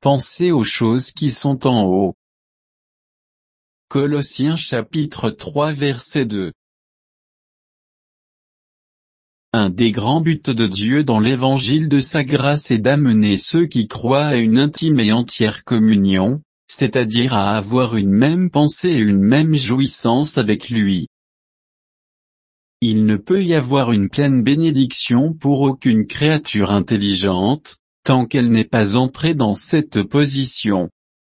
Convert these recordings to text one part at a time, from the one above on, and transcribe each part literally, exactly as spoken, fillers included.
pensez aux choses qui sont en haut. Colossiens chapitre trois verset deux. Un des grands buts de Dieu dans l'évangile de sa grâce est d'amener ceux qui croient à une intime et entière communion, c'est-à-dire à avoir une même pensée et une même jouissance avec lui. Il ne peut y avoir une pleine bénédiction pour aucune créature intelligente, tant qu'elle n'est pas entrée dans cette position.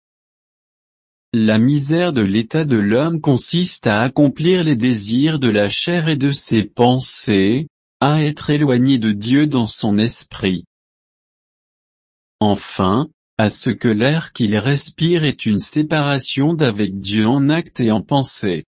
La misère de l'état de l'homme consiste à accomplir les désirs de la chair et de ses pensées, à être éloigné de Dieu dans son esprit. Enfin, à ce que l'air qu'il respire est une séparation d'avec Dieu en acte et en pensée.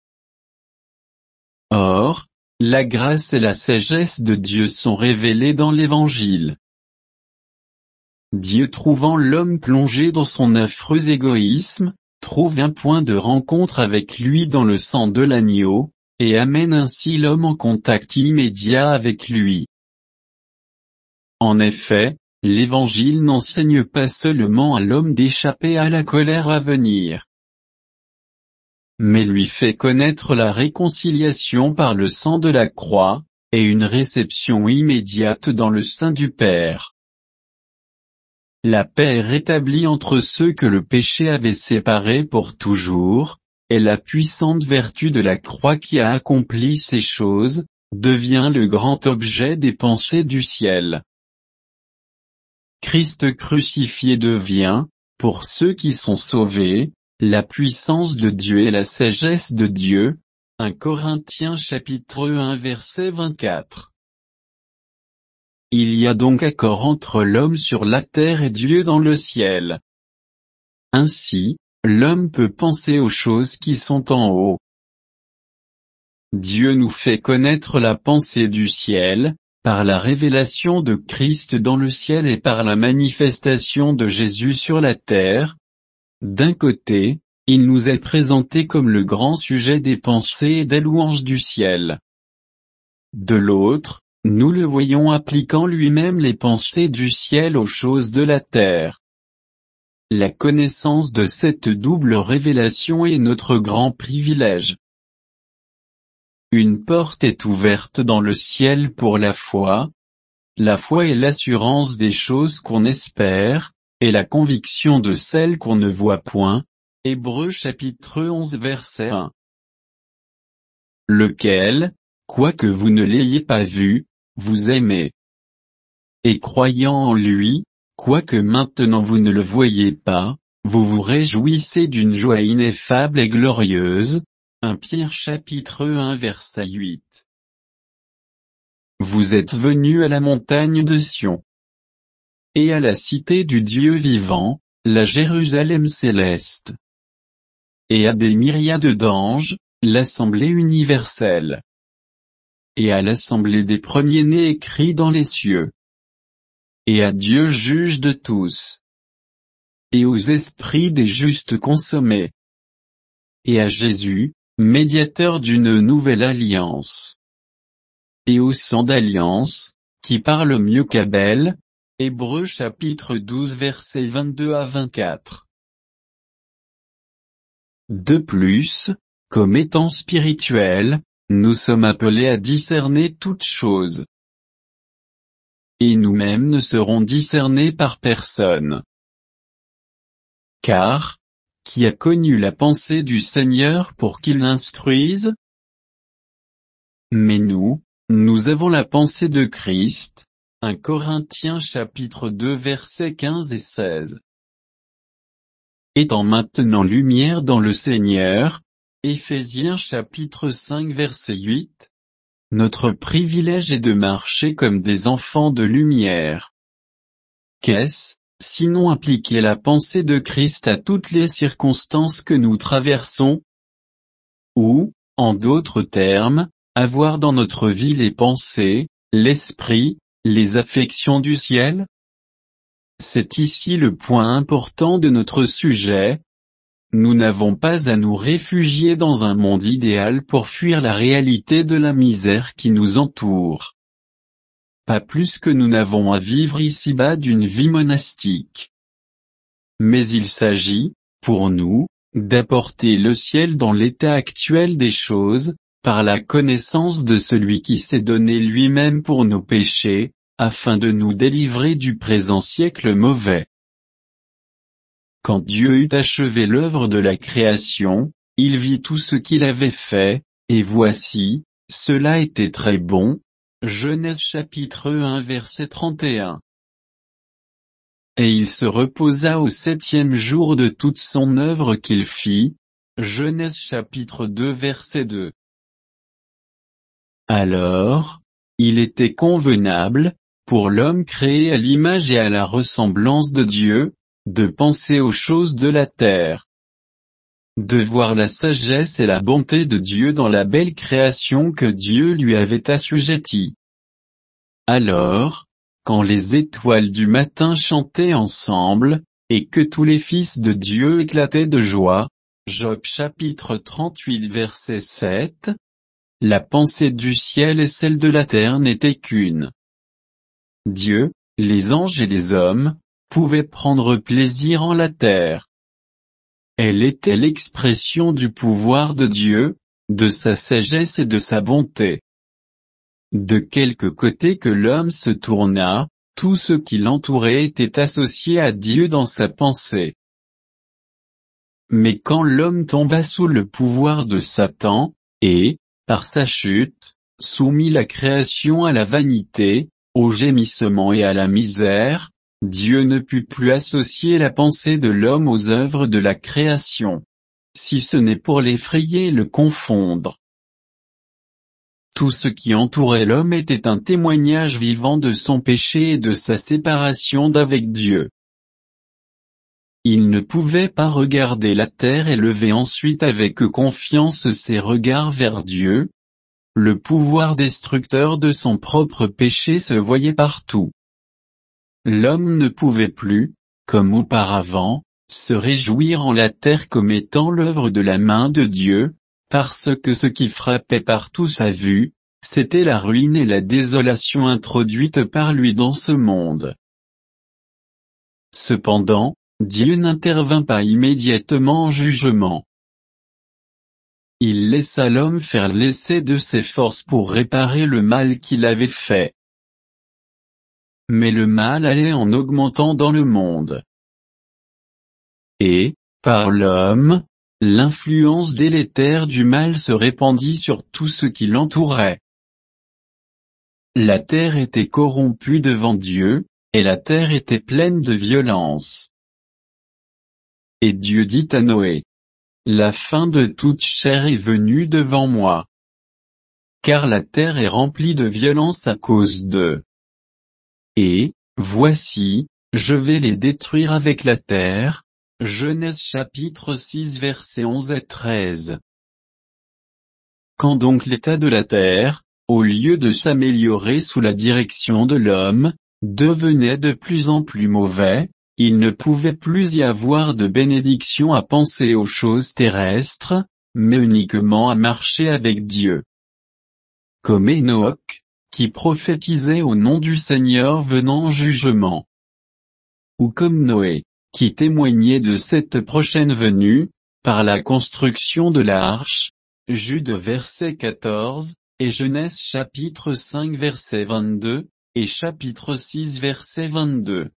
Or, la grâce et la sagesse de Dieu sont révélées dans l'Évangile. Dieu, trouvant l'homme plongé dans son affreux égoïsme, trouve un point de rencontre avec lui dans le sang de l'agneau, et amène ainsi l'homme en contact immédiat avec lui. En effet, l'Évangile n'enseigne pas seulement à l'homme d'échapper à la colère à venir, mais lui fait connaître la réconciliation par le sang de la croix, et une réception immédiate dans le sein du Père. La paix est rétablie entre ceux que le péché avait séparés pour toujours, et la puissante vertu de la croix qui a accompli ces choses, devient le grand objet des pensées du ciel. Christ crucifié devient, pour ceux qui sont sauvés, la puissance de Dieu et la sagesse de Dieu. un Corinthiens chapitre un verset vingt-quatre. Il y a donc accord entre l'homme sur la terre et Dieu dans le ciel. Ainsi, l'homme peut penser aux choses qui sont en haut. Dieu nous fait connaître la pensée du ciel, par la révélation de Christ dans le ciel et par la manifestation de Jésus sur la terre. D'un côté, il nous est présenté comme le grand sujet des pensées et des louanges du ciel. De l'autre, nous le voyons appliquant lui-même les pensées du ciel aux choses de la terre. La connaissance de cette double révélation est notre grand privilège. Une porte est ouverte dans le ciel pour la foi. La foi est l'assurance des choses qu'on espère, et la conviction de celles qu'on ne voit point. Hébreux chapitre onze verset un. Lequel, quoique vous ne l'ayez pas vu, vous aimez. Et croyant en lui, quoique maintenant vous ne le voyez pas, vous vous réjouissez d'une joie ineffable et glorieuse. un Pierre chapitre un verset huit. Vous êtes venus à la montagne de Sion, et à la cité du Dieu vivant, la Jérusalem céleste, et à des myriades d'anges, l'assemblée universelle, et à l'assemblée des premiers-nés écrits dans les cieux, et à Dieu juge de tous, et aux esprits des justes consommés, et à Jésus, médiateur d'une nouvelle alliance, et au sang d'alliance, qui parle mieux qu'Abel. Hébreux chapitre douze versets vingt-deux à vingt-quatre. De plus, comme étant spirituels, nous sommes appelés à discerner toutes choses. Et nous-mêmes ne serons discernés par personne. Car, qui a connu la pensée du Seigneur pour qu'il l'instruise? Mais nous, nous avons la pensée de Christ. un Corinthiens chapitre deux versets quinze et seize. Étant maintenant lumière dans le Seigneur, Éphésiens chapitre cinq verset huit. Notre privilège est de marcher comme des enfants de lumière. Qu'est-ce, sinon appliquer la pensée de Christ à toutes les circonstances que nous traversons? Ou, en d'autres termes, avoir dans notre vie les pensées, l'esprit, les affections du ciel? C'est ici le point important de notre sujet. Nous n'avons pas à nous réfugier dans un monde idéal pour fuir la réalité de la misère qui nous entoure. Pas plus que nous n'avons à vivre ici-bas d'une vie monastique. mais il s'agit, pour nous, d'apporter le ciel dans l'état actuel des choses, par la connaissance de celui qui s'est donné lui-même pour nos péchés, afin de nous délivrer du présent siècle mauvais. Quand Dieu eut achevé l'œuvre de la création, il vit tout ce qu'il avait fait, et voici, cela était très bon. Genèse chapitre un verset trente et un. Et il se reposa au septième jour de toute son œuvre qu'il fit. Genèse chapitre deux verset deux. Alors, il était convenable, pour l'homme créé à l'image et à la ressemblance de Dieu, de penser aux choses de la terre, de voir la sagesse et la bonté de Dieu dans la belle création que Dieu lui avait assujettie. Alors, quand les étoiles du matin chantaient ensemble, et que tous les fils de Dieu éclataient de joie, Job chapitre trente-huit verset sept, la pensée du ciel et celle de la terre n'étaient qu'une. Dieu, les anges et les hommes, pouvaient prendre plaisir en la terre. Elle était l'expression du pouvoir de Dieu, de sa sagesse et de sa bonté. De quelque côté que l'homme se tournât, tout ce qui l'entourait était associé à Dieu dans sa pensée. Mais quand l'homme tomba sous le pouvoir de Satan, et, par sa chute, soumit la création à la vanité, au gémissement et à la misère, Dieu ne put plus associer la pensée de l'homme aux œuvres de la création, si ce n'est pour l'effrayer et le confondre. Tout ce qui entourait l'homme était un témoignage vivant de son péché et de sa séparation d'avec Dieu. Il ne pouvait pas regarder la terre et lever ensuite avec confiance ses regards vers Dieu. Le pouvoir destructeur de son propre péché se voyait partout. L'homme ne pouvait plus, comme auparavant, se réjouir en la terre comme étant l'œuvre de la main de Dieu, parce que ce qui frappait partout sa vue, c'était la ruine et la désolation introduite par lui dans ce monde. Cependant, Dieu n'intervint pas immédiatement en jugement. Il laissa l'homme faire l'essai de ses forces pour réparer le mal qu'il avait fait. Mais le mal allait en augmentant dans le monde. Et, par l'homme, l'influence délétère du mal se répandit sur tout ce qui l'entourait. La terre était corrompue devant Dieu, et la terre était pleine de violence. Et Dieu dit à Noé: la fin de toute chair est venue devant moi. Car la terre est remplie de violence à cause d'eux. Et, voici, je vais les détruire avec la terre. Genèse chapitre six versets onze à treize. Quand donc l'état de la terre, au lieu de s'améliorer sous la direction de l'homme, devenait de plus en plus mauvais, il ne pouvait plus y avoir de bénédiction à penser aux choses terrestres, mais uniquement à marcher avec Dieu. Comme Enoch, qui prophétisait au nom du Seigneur venant en jugement. Ou comme Noé, qui témoignait de cette prochaine venue, par la construction de la arche, Jude verset quatorze, et Genèse chapitre cinq verset vingt-deux, et chapitre six verset vingt-deux.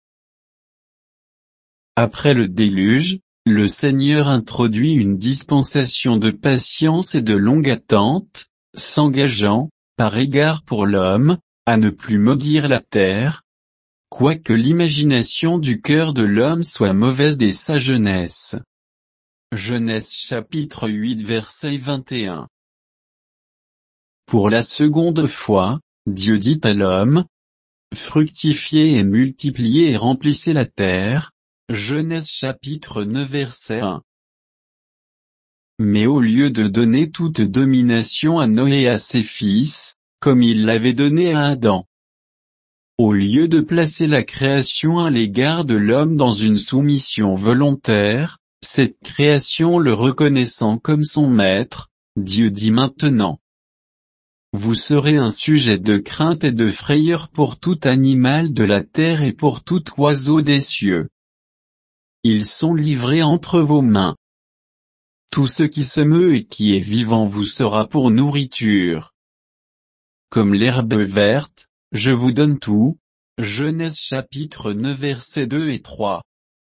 Après le déluge, le Seigneur introduit une dispensation de patience et de longue attente, s'engageant, par égard pour l'homme, à ne plus maudire la terre, quoique l'imagination du cœur de l'homme soit mauvaise dès sa jeunesse. Genèse chapitre huit verset vingt et un. Pour la seconde fois, Dieu dit à l'homme: fructifiez et multipliez et remplissez la terre. Genèse chapitre neuf verset un. Mais au lieu de donner toute domination à Noé et à ses fils, comme il l'avait donné à Adam, au lieu de placer la création à l'égard de l'homme dans une soumission volontaire, cette création le reconnaissant comme son maître, Dieu dit maintenant: vous serez un sujet de crainte et de frayeur pour tout animal de la terre et pour tout oiseau des cieux. ils sont livrés entre vos mains. Tout ce qui se meut et qui est vivant vous sera pour nourriture. Comme l'herbe verte, je vous donne tout. Genèse chapitre neuf versets deux et trois.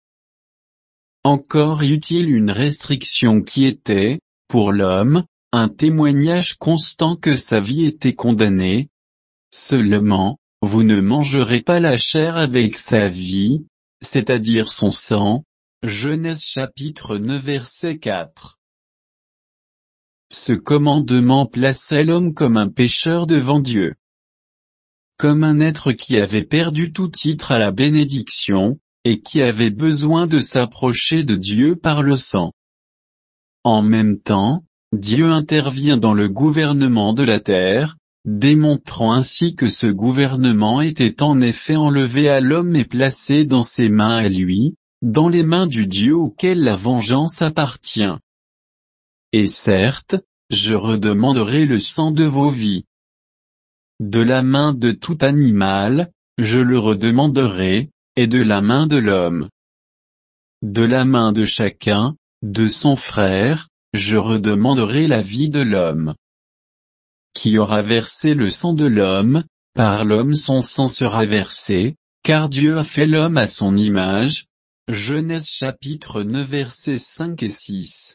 Encore eut-il une restriction qui était, pour l'homme, un témoignage constant que sa vie était condamnée. Seulement, vous ne mangerez pas la chair avec sa vie, c'est-à-dire son sang. Genèse chapitre neuf verset quatre. Ce commandement plaçait l'homme comme un pécheur devant Dieu. Comme un être qui avait perdu tout titre à la bénédiction, et qui avait besoin de s'approcher de Dieu par le sang. En même temps, Dieu intervient dans le gouvernement de la terre, démontrant ainsi que ce gouvernement était en effet enlevé à l'homme et placé dans ses mains à lui, dans les mains du Dieu auquel la vengeance appartient. Et certes, je redemanderai le sang de vos vies. De la main de tout animal, je le redemanderai, et de la main de l'homme. De la main de chacun, de son frère, je redemanderai la vie de l'homme. Qui aura versé le sang de l'homme, par l'homme son sang sera versé, car Dieu a fait l'homme à son image. Genèse chapitre neuf versets cinq et six.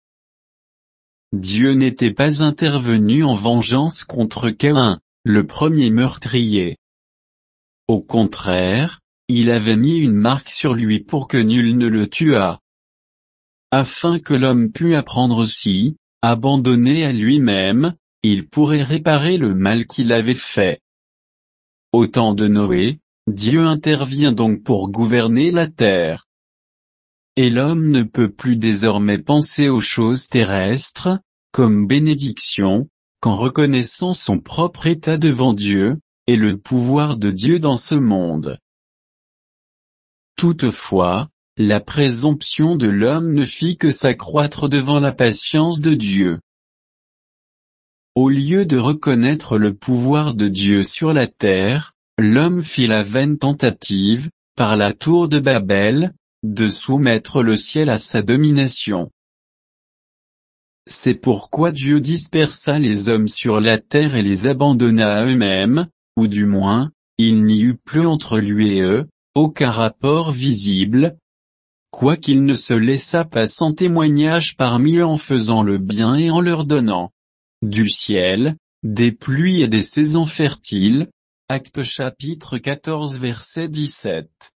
Dieu n'était pas intervenu en vengeance contre Caïn, le premier meurtrier. Au contraire, il avait mis une marque sur lui pour que nul ne le tuât. Afin que l'homme pût apprendre aussi, abandonné à lui-même, il pourrait réparer le mal qu'il avait fait. Au temps de Noé, Dieu intervient donc pour gouverner la terre. Et l'homme ne peut plus désormais penser aux choses terrestres, comme bénédiction, qu'en reconnaissant son propre état devant Dieu, et le pouvoir de Dieu dans ce monde. Toutefois, la présomption de l'homme ne fit que s'accroître devant la patience de Dieu. Au lieu de reconnaître le pouvoir de Dieu sur la terre, l'homme fit la vaine tentative, par la tour de Babel, de soumettre le ciel à sa domination. C'est pourquoi Dieu dispersa les hommes sur la terre et les abandonna à eux-mêmes, ou du moins, il n'y eut plus entre lui et eux, aucun rapport visible, quoiqu'il ne se laissa pas sans témoignage parmi eux en faisant le bien et en leur donnant du ciel, des pluies et des saisons fertiles. Actes chapitre quatorze verset dix-sept.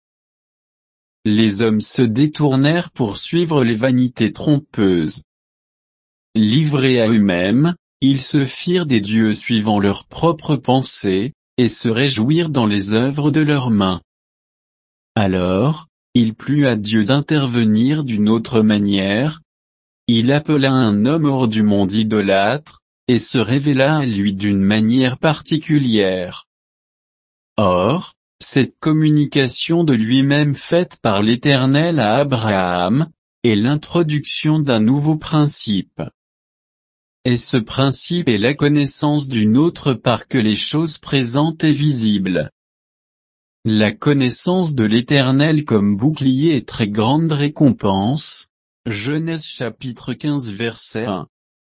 Les hommes se détournèrent pour suivre les vanités trompeuses. Livrés à eux-mêmes, ils se firent des dieux suivant leurs propres pensées, et se réjouirent dans les œuvres de leurs mains. Alors, il plut à Dieu d'intervenir d'une autre manière. Il appela un homme hors du monde idolâtre, et se révéla à lui d'une manière particulière. Or, cette communication de lui-même faite par l'Éternel à Abraham, est l'introduction d'un nouveau principe. Et ce principe est la connaissance d'une autre part que les choses présentes et visibles. La connaissance de l'Éternel comme bouclier et très grande récompense. Genèse chapitre quinze verset un.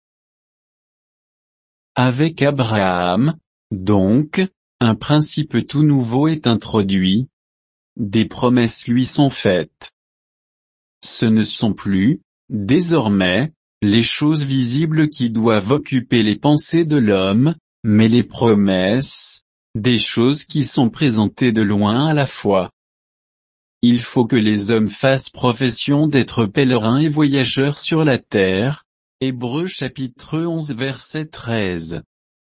Avec Abraham, donc, un principe tout nouveau est introduit. Des promesses lui sont faites. Ce ne sont plus, désormais, les choses visibles qui doivent occuper les pensées de l'homme, mais les promesses, des choses qui sont présentées de loin à la fois. Il faut que les hommes fassent profession d'être pèlerins et voyageurs sur la terre. Hébreux chapitre onze verset treize.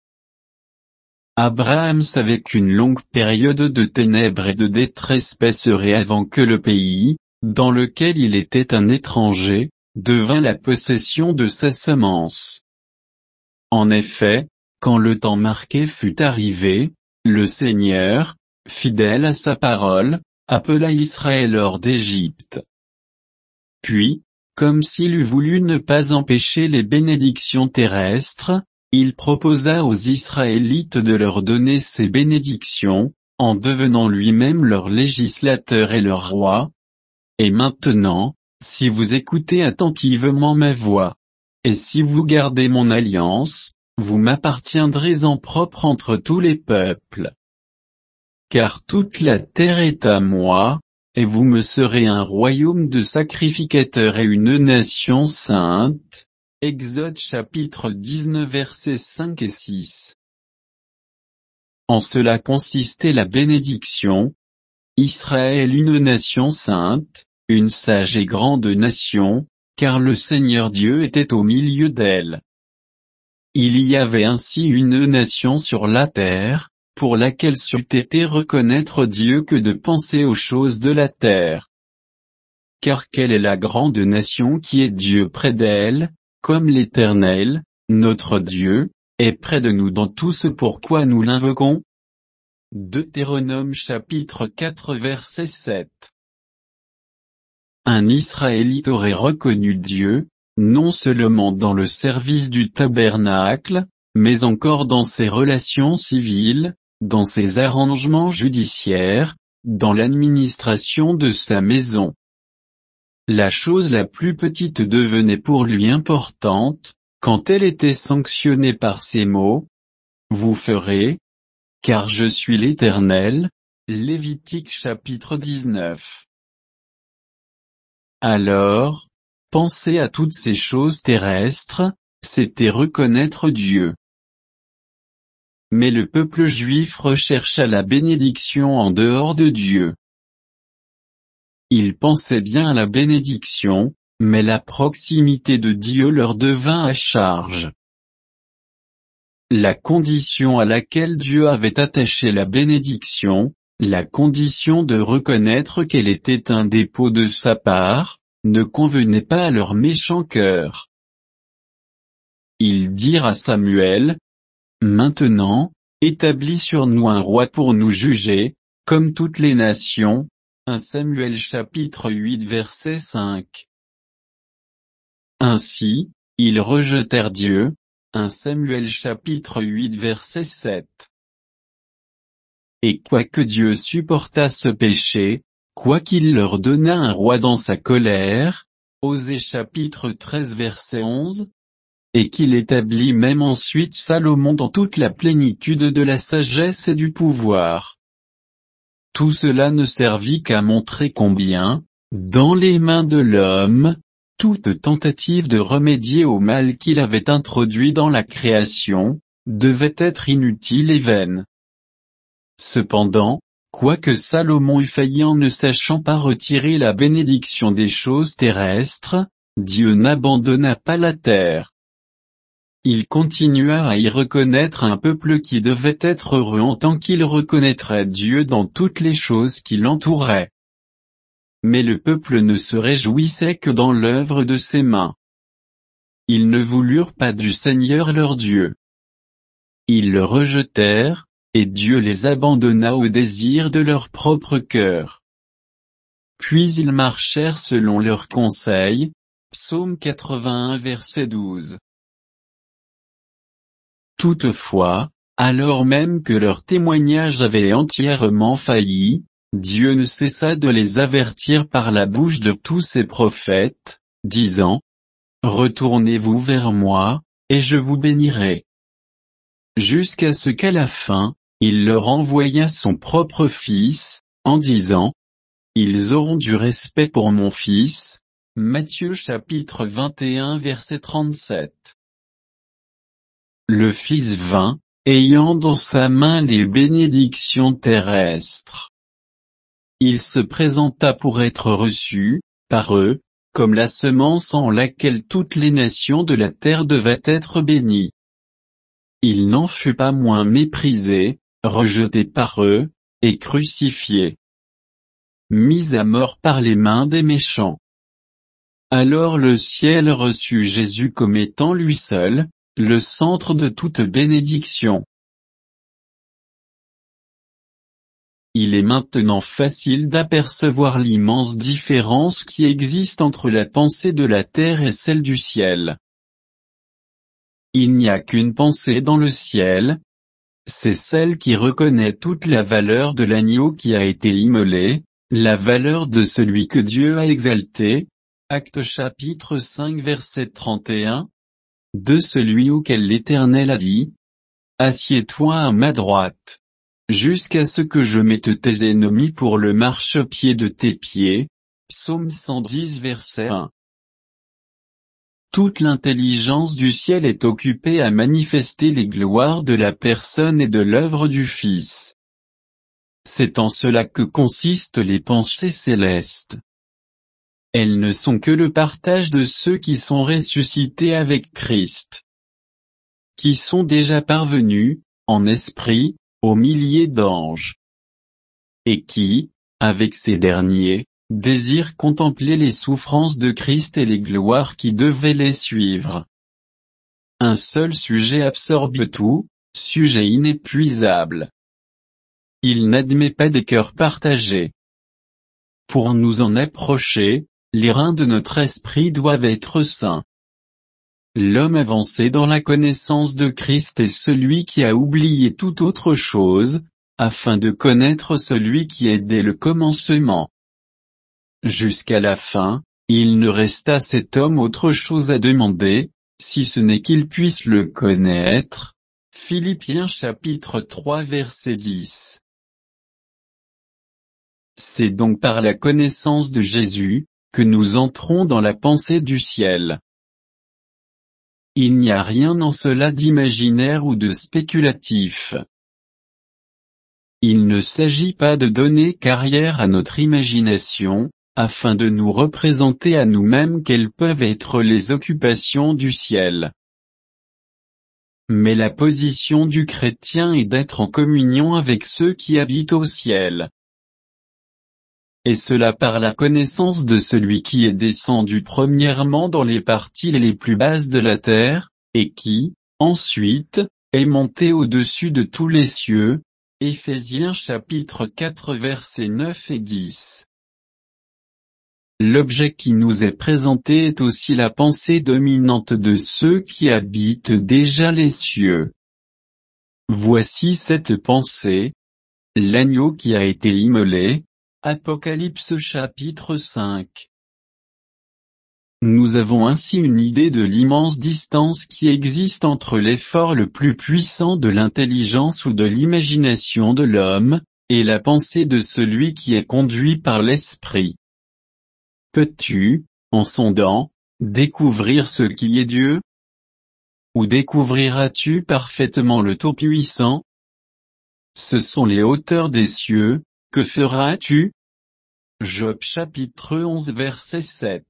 Abraham savait qu'une longue période de ténèbres et de détresse passerait avant que le pays, dans lequel il était un étranger, devint la possession de sa semence. En effet, quand le temps marqué fut arrivé, le Seigneur, fidèle à sa parole, appela Israël hors d'Égypte. Puis, comme s'il eût voulu ne pas empêcher les bénédictions terrestres, il proposa aux Israélites de leur donner ces bénédictions, en devenant lui-même leur législateur et leur roi. Et maintenant, si vous écoutez attentivement ma voix, et si vous gardez mon alliance, vous m'appartiendrez en propre entre tous les peuples. Car toute la terre est à moi, et vous me serez un royaume de sacrificateurs et une nation sainte. Exode chapitre dix-neuf versets cinq et six. En cela consistait la bénédiction. Israël une nation sainte, une sage et grande nation, car le Seigneur Dieu était au milieu d'elle. Il y avait ainsi une nation sur la terre, pour laquelle c'eût été reconnaître Dieu que de penser aux choses de la terre. Car quelle est la grande nation qui est Dieu près d'elle, comme l'Éternel, notre Dieu, est près de nous dans tout ce pourquoi nous l'invoquons? Deutéronome chapitre quatre verset sept. Un Israélite aurait reconnu Dieu, non seulement dans le service du tabernacle, mais encore dans ses relations civiles, dans ses arrangements judiciaires, dans l'administration de sa maison. La chose la plus petite devenait pour lui importante, quand elle était sanctionnée par ces mots. Vous ferez, car je suis l'Éternel. Lévitique chapitre dix-neuf. Alors, penser à toutes ces choses terrestres, c'était reconnaître Dieu. Mais le peuple juif rechercha la bénédiction en dehors de Dieu. Ils pensaient bien à la bénédiction, mais la proximité de Dieu leur devint à charge. La condition à laquelle Dieu avait attaché la bénédiction, la condition de reconnaître qu'elle était un dépôt de sa part, ne convenait pas à leur méchant cœur. Ils dirent à Samuel, « Maintenant, établis sur nous un roi pour nous juger, comme toutes les nations. » un Samuel chapitre huit verset cinq. Ainsi, ils rejetèrent Dieu. un Samuel chapitre huit verset sept. Et quoique Dieu supportât ce péché, quoiqu'il leur donnât un roi dans sa colère, Osée chapitre treize verset onze, et qu'il établit même ensuite Salomon dans toute la plénitude de la sagesse et du pouvoir. Tout cela ne servit qu'à montrer combien, dans les mains de l'homme, toute tentative de remédier au mal qu'il avait introduit dans la création, devait être inutile et vaine. Cependant, quoique Salomon eût failli en ne sachant pas retirer la bénédiction des choses terrestres, Dieu n'abandonna pas la terre. Il continua à y reconnaître un peuple qui devait être heureux en tant qu'il reconnaîtrait Dieu dans toutes les choses qui l'entouraient. Mais le peuple ne se réjouissait que dans l'œuvre de ses mains. Ils ne voulurent pas du Seigneur leur Dieu. Ils le rejetèrent, et Dieu les abandonna au désir de leur propre cœur. Puis ils marchèrent selon leurs conseils. Psaume quatre-vingt-un verset douze. Toutefois, alors même que leur témoignage avait entièrement failli, Dieu ne cessa de les avertir par la bouche de tous ses prophètes, disant, « Retournez-vous vers moi, et je vous bénirai. » Jusqu'à ce qu'à la fin, il leur envoya son propre Fils, en disant, « Ils auront du respect pour mon Fils. » Matthieu chapitre vingt et un verset trente-sept. Le Fils vint, ayant dans sa main les bénédictions terrestres. Il se présenta pour être reçu, par eux, comme la semence en laquelle toutes les nations de la terre devaient être bénies. Il n'en fut pas moins méprisé, rejeté par eux, et crucifié. Mis à mort par les mains des méchants. Alors le ciel reçut Jésus comme étant lui seul, le centre de toute bénédiction. Il est maintenant facile d'apercevoir l'immense différence qui existe entre la pensée de la terre et celle du ciel. Il n'y a qu'une pensée dans le ciel. C'est celle qui reconnaît toute la valeur de l'agneau qui a été immolé, La valeur de celui que Dieu a exalté, Actes chapitre cinq verset trente et un, de celui auquel l'Éternel a dit, assieds-toi à ma droite, jusqu'à ce que je mette tes ennemis pour le marchepied de tes pieds. Psaume cent dix verset un. Toute l'intelligence du ciel est occupée à manifester les gloires de la personne et de l'œuvre du Fils. C'est en cela que consistent les pensées célestes. Elles ne sont que le partage de ceux qui sont ressuscités avec Christ, qui sont déjà parvenus, en esprit, aux milliers d'anges, et qui, avec ces derniers, désirent contempler les souffrances de Christ et les gloires qui devaient les suivre. Un seul sujet absorbe tout, sujet inépuisable. Il n'admet pas des cœurs partagés. Pour nous en approcher, les reins de notre esprit doivent être sains. L'homme avancé dans la connaissance de Christ est celui qui a oublié toute autre chose, afin de connaître celui qui est dès le commencement. Jusqu'à la fin, il ne reste à cet homme autre chose à demander, si ce n'est qu'il puisse le connaître. Philippiens chapitre trois verset dix. C'est donc par la connaissance de Jésus, que nous entrons dans la pensée du ciel. Il n'y a rien en cela d'imaginaire ou de spéculatif. Il ne s'agit pas de donner carrière à notre imagination, afin de nous représenter à nous-mêmes quelles peuvent être les occupations du ciel. Mais la position du chrétien est d'être en communion avec ceux qui habitent au ciel. Et cela par la connaissance de celui qui est descendu premièrement dans les parties les plus basses de la terre, et qui, ensuite, est monté au-dessus de tous les cieux. Éphésiens chapitre quatre versets neuf et dix. L'objet qui nous est présenté est aussi la pensée dominante de ceux qui habitent déjà les cieux. Voici cette pensée. L'agneau qui a été immolé. Apocalypse chapitre cinq. Nous avons ainsi une idée de l'immense distance qui existe entre l'effort le plus puissant de l'intelligence ou de l'imagination de l'homme, et la pensée de celui qui est conduit par l'Esprit. Peux-tu, en sondant, découvrir ce qui est Dieu? Ou découvriras-tu parfaitement le Tout-Puissant? Ce sont les hauteurs des cieux. Que feras-tu? Job chapitre onze verset sept.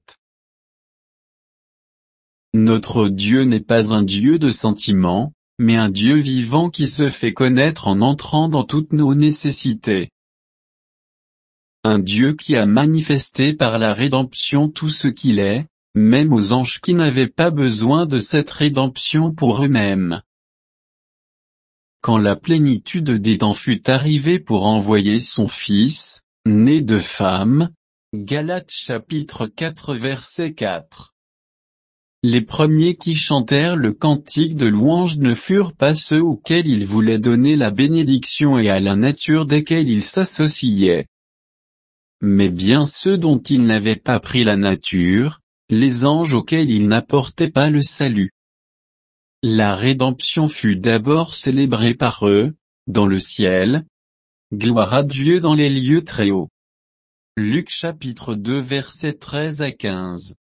Notre Dieu n'est pas un Dieu de sentiments, mais un Dieu vivant qui se fait connaître en entrant dans toutes nos nécessités. Un Dieu qui a manifesté par la rédemption tout ce qu'il est, même aux anges qui n'avaient pas besoin de cette rédemption pour eux-mêmes. Quand la plénitude des temps fut arrivée pour envoyer son Fils, né de femme, Galates chapitre quatre verset quatre. Les premiers qui chantèrent le cantique de louange ne furent pas ceux auxquels il voulait donner la bénédiction et à la nature desquels il s'associait, mais bien ceux dont il n'avait pas pris la nature, les anges auxquels il n'apportait pas le salut. La rédemption fut d'abord célébrée par eux, dans le ciel. Gloire à Dieu dans les lieux très hauts. Luc chapitre deux versets treize à quinze.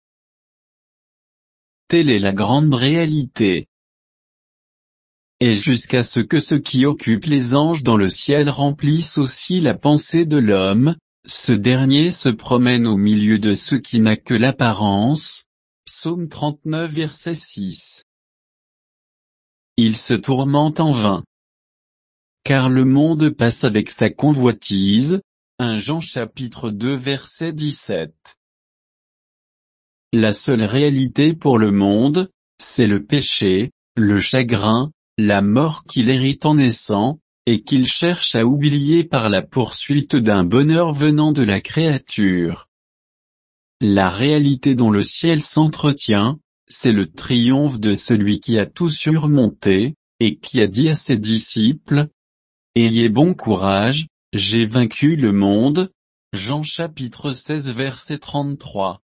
Telle est la grande réalité. Et jusqu'à ce que ceux qui occupent les anges dans le ciel remplissent aussi la pensée de l'homme, ce dernier se promène au milieu de ceux qui n'a que l'apparence. Psaume trente-neuf verset six. Il se tourmente en vain. Car le monde passe avec sa convoitise. premier Jean chapitre deux verset dix-sept. La seule réalité pour le monde, c'est le péché, le chagrin, la mort qu'il hérite en naissant, et qu'il cherche à oublier par la poursuite d'un bonheur venant de la créature. La réalité dont le ciel s'entretient, c'est le triomphe de celui qui a tout surmonté, et qui a dit à ses disciples, « Ayez bon courage, j'ai vaincu le monde ». Jean chapitre seize verset trente-trois.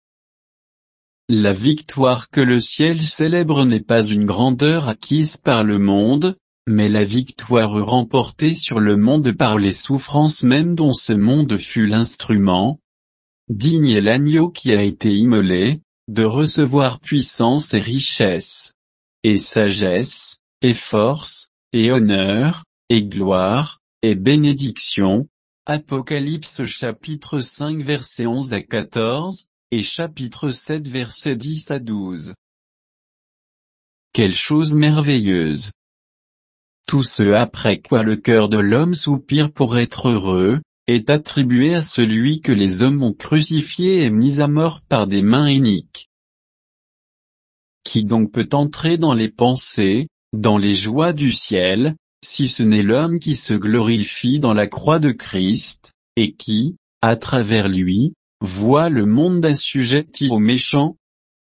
La victoire que le ciel célèbre n'est pas une grandeur acquise par le monde, mais la victoire remportée sur le monde par les souffrances même dont ce monde fut l'instrument. Digne est l'agneau qui a été immolé, de recevoir puissance et richesse, et sagesse, et force, et honneur, et gloire, et bénédiction. Apocalypse chapitre cinq verset onze à quatorze, et chapitre sept verset dix à douze. Quelle chose merveilleuse! Tout ce après quoi le cœur de l'homme soupire pour être heureux, est attribué à celui que les hommes ont crucifié et mis à mort par des mains iniques. Qui donc peut entrer dans les pensées, dans les joies du ciel, si ce n'est l'homme qui se glorifie dans la croix de Christ, et qui, à travers lui, voit le monde assujetti aux méchants?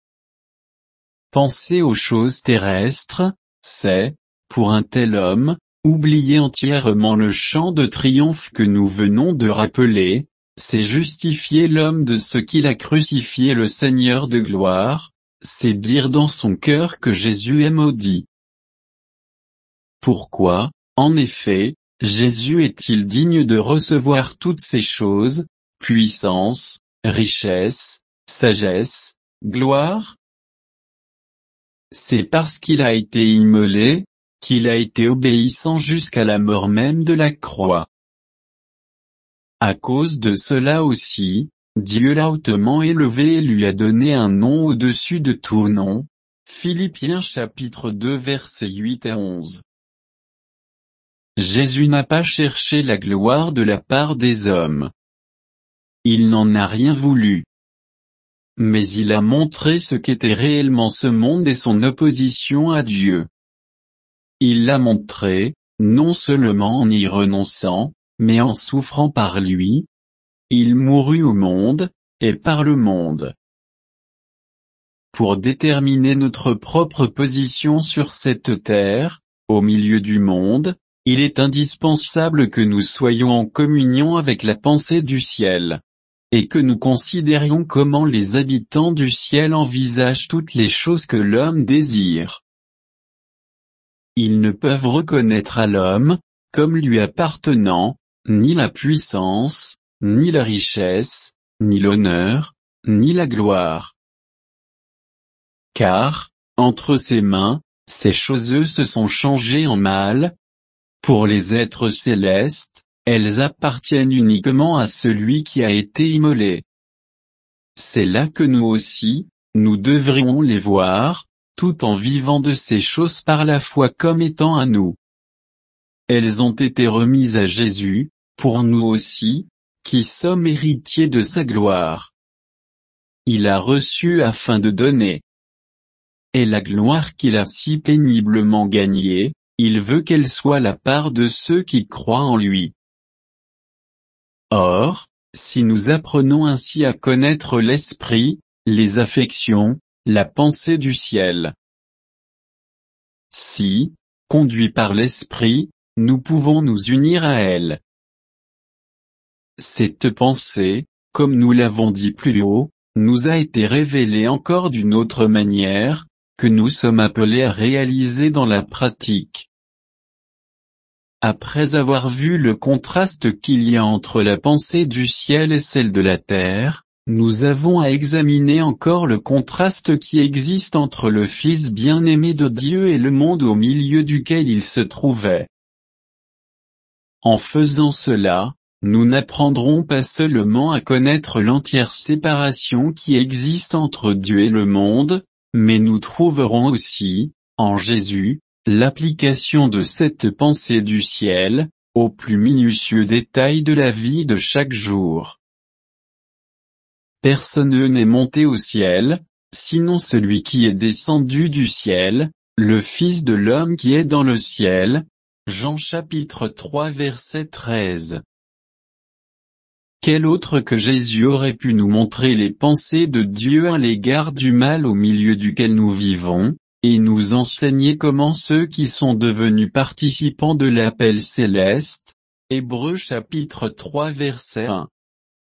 Penser aux choses terrestres, c'est, pour un tel homme, oublier entièrement le chant de triomphe que nous venons de rappeler, c'est justifier l'homme de ce qu'il a crucifié le Seigneur de gloire, c'est dire dans son cœur que Jésus est maudit. Pourquoi, en effet, Jésus est-il digne de recevoir toutes ces choses, puissance, richesse, sagesse, gloire? C'est parce qu'il a été immolé, qu'il a été obéissant jusqu'à la mort même de la croix. À cause de cela aussi, Dieu l'a hautement élevé et lui a donné un nom au-dessus de tout nom. Philippiens chapitre deux versets huit à onze. Jésus n'a pas cherché la gloire de la part des hommes. Il n'en a rien voulu. Mais il a montré ce qu'était réellement ce monde et son opposition à Dieu. Il l'a montré, non seulement en y renonçant, mais en souffrant par lui. Il mourut au monde, et par le monde. Pour déterminer notre propre position sur cette terre, au milieu du monde, il est indispensable que nous soyons en communion avec la pensée du ciel. Et que nous considérions comment les habitants du ciel envisagent toutes les choses que l'homme désire. Ils ne peuvent reconnaître à l'homme, comme lui appartenant, ni la puissance, ni la richesse, ni l'honneur, ni la gloire. Car, entre ses mains, ces choses se sont changées en mal. Pour les êtres célestes, elles appartiennent uniquement à celui qui a été immolé. C'est là que nous aussi, nous devrions les voir, tout en vivant de ces choses par la foi comme étant à nous. Elles ont été remises à Jésus, pour nous aussi, qui sommes héritiers de sa gloire. Il a reçu afin de donner. Et la gloire qu'il a si péniblement gagnée, il veut qu'elle soit la part de ceux qui croient en lui. Or, si nous apprenons ainsi à connaître l'esprit, les affections, la pensée du ciel. Si, conduits par l'esprit, nous pouvons nous unir à elle. Cette pensée, comme nous l'avons dit plus haut, nous a été révélée encore d'une autre manière, que nous sommes appelés à réaliser dans la pratique. Après avoir vu le contraste qu'il y a entre la pensée du ciel et celle de la terre, nous avons à examiner encore le contraste qui existe entre le Fils bien-aimé de Dieu et le monde au milieu duquel il se trouvait. En faisant cela, nous n'apprendrons pas seulement à connaître l'entière séparation qui existe entre Dieu et le monde, mais nous trouverons aussi, en Jésus, l'application de cette pensée du ciel, aux plus minutieux détails de la vie de chaque jour. Personne n'est monté au ciel, sinon celui qui est descendu du ciel, le Fils de l'homme qui est dans le ciel. Jean chapitre trois verset treize. Quel autre que Jésus aurait pu nous montrer les pensées de Dieu à l'égard du mal au milieu duquel nous vivons, et nous enseigner comment ceux qui sont devenus participants de l'appel céleste, Hébreux chapitre trois verset un.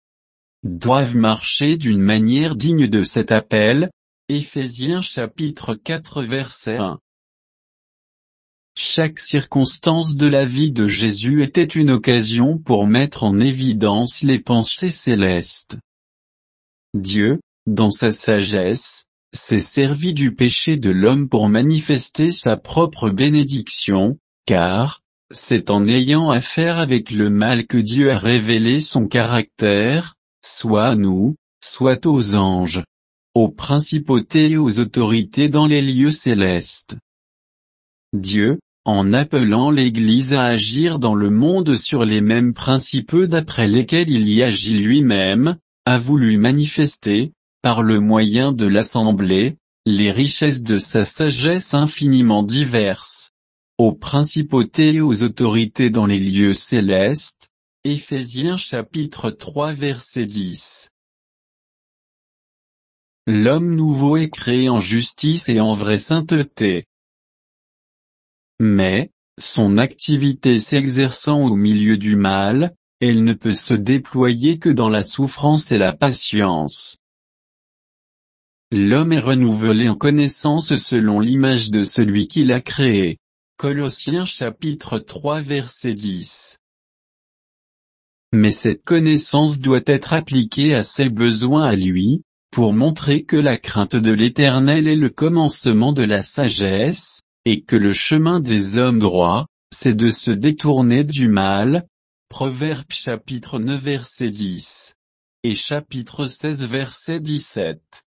doivent marcher d'une manière digne de cet appel. Éphésiens chapitre quatre verset un. Chaque circonstance de la vie de Jésus était une occasion pour mettre en évidence les pensées célestes. Dieu, dans sa sagesse, s'est servi du péché de l'homme pour manifester sa propre bénédiction, car, c'est en ayant affaire avec le mal que Dieu a révélé son caractère, soit à nous, soit aux anges, aux principautés et aux autorités dans les lieux célestes. Dieu, en appelant l'Église à agir dans le monde sur les mêmes principes d'après lesquels il y agit lui-même, a voulu manifester, par le moyen de l'Assemblée, les richesses de sa sagesse infiniment diverses. Aux principautés et aux autorités dans les lieux célestes, Éphésiens chapitre trois verset dix. L'homme nouveau est créé en justice et en vraie sainteté. Mais, son activité s'exerçant au milieu du mal, elle ne peut se déployer que dans la souffrance et la patience. L'homme est renouvelé en connaissance selon l'image de celui qui l'a créé. Colossiens chapitre trois verset dix. Mais cette connaissance doit être appliquée à ses besoins à lui, pour montrer que la crainte de l'Éternel est le commencement de la sagesse, et que le chemin des hommes droits, c'est de se détourner du mal. Proverbes chapitre neuf verset dix. Et chapitre seize verset dix-sept.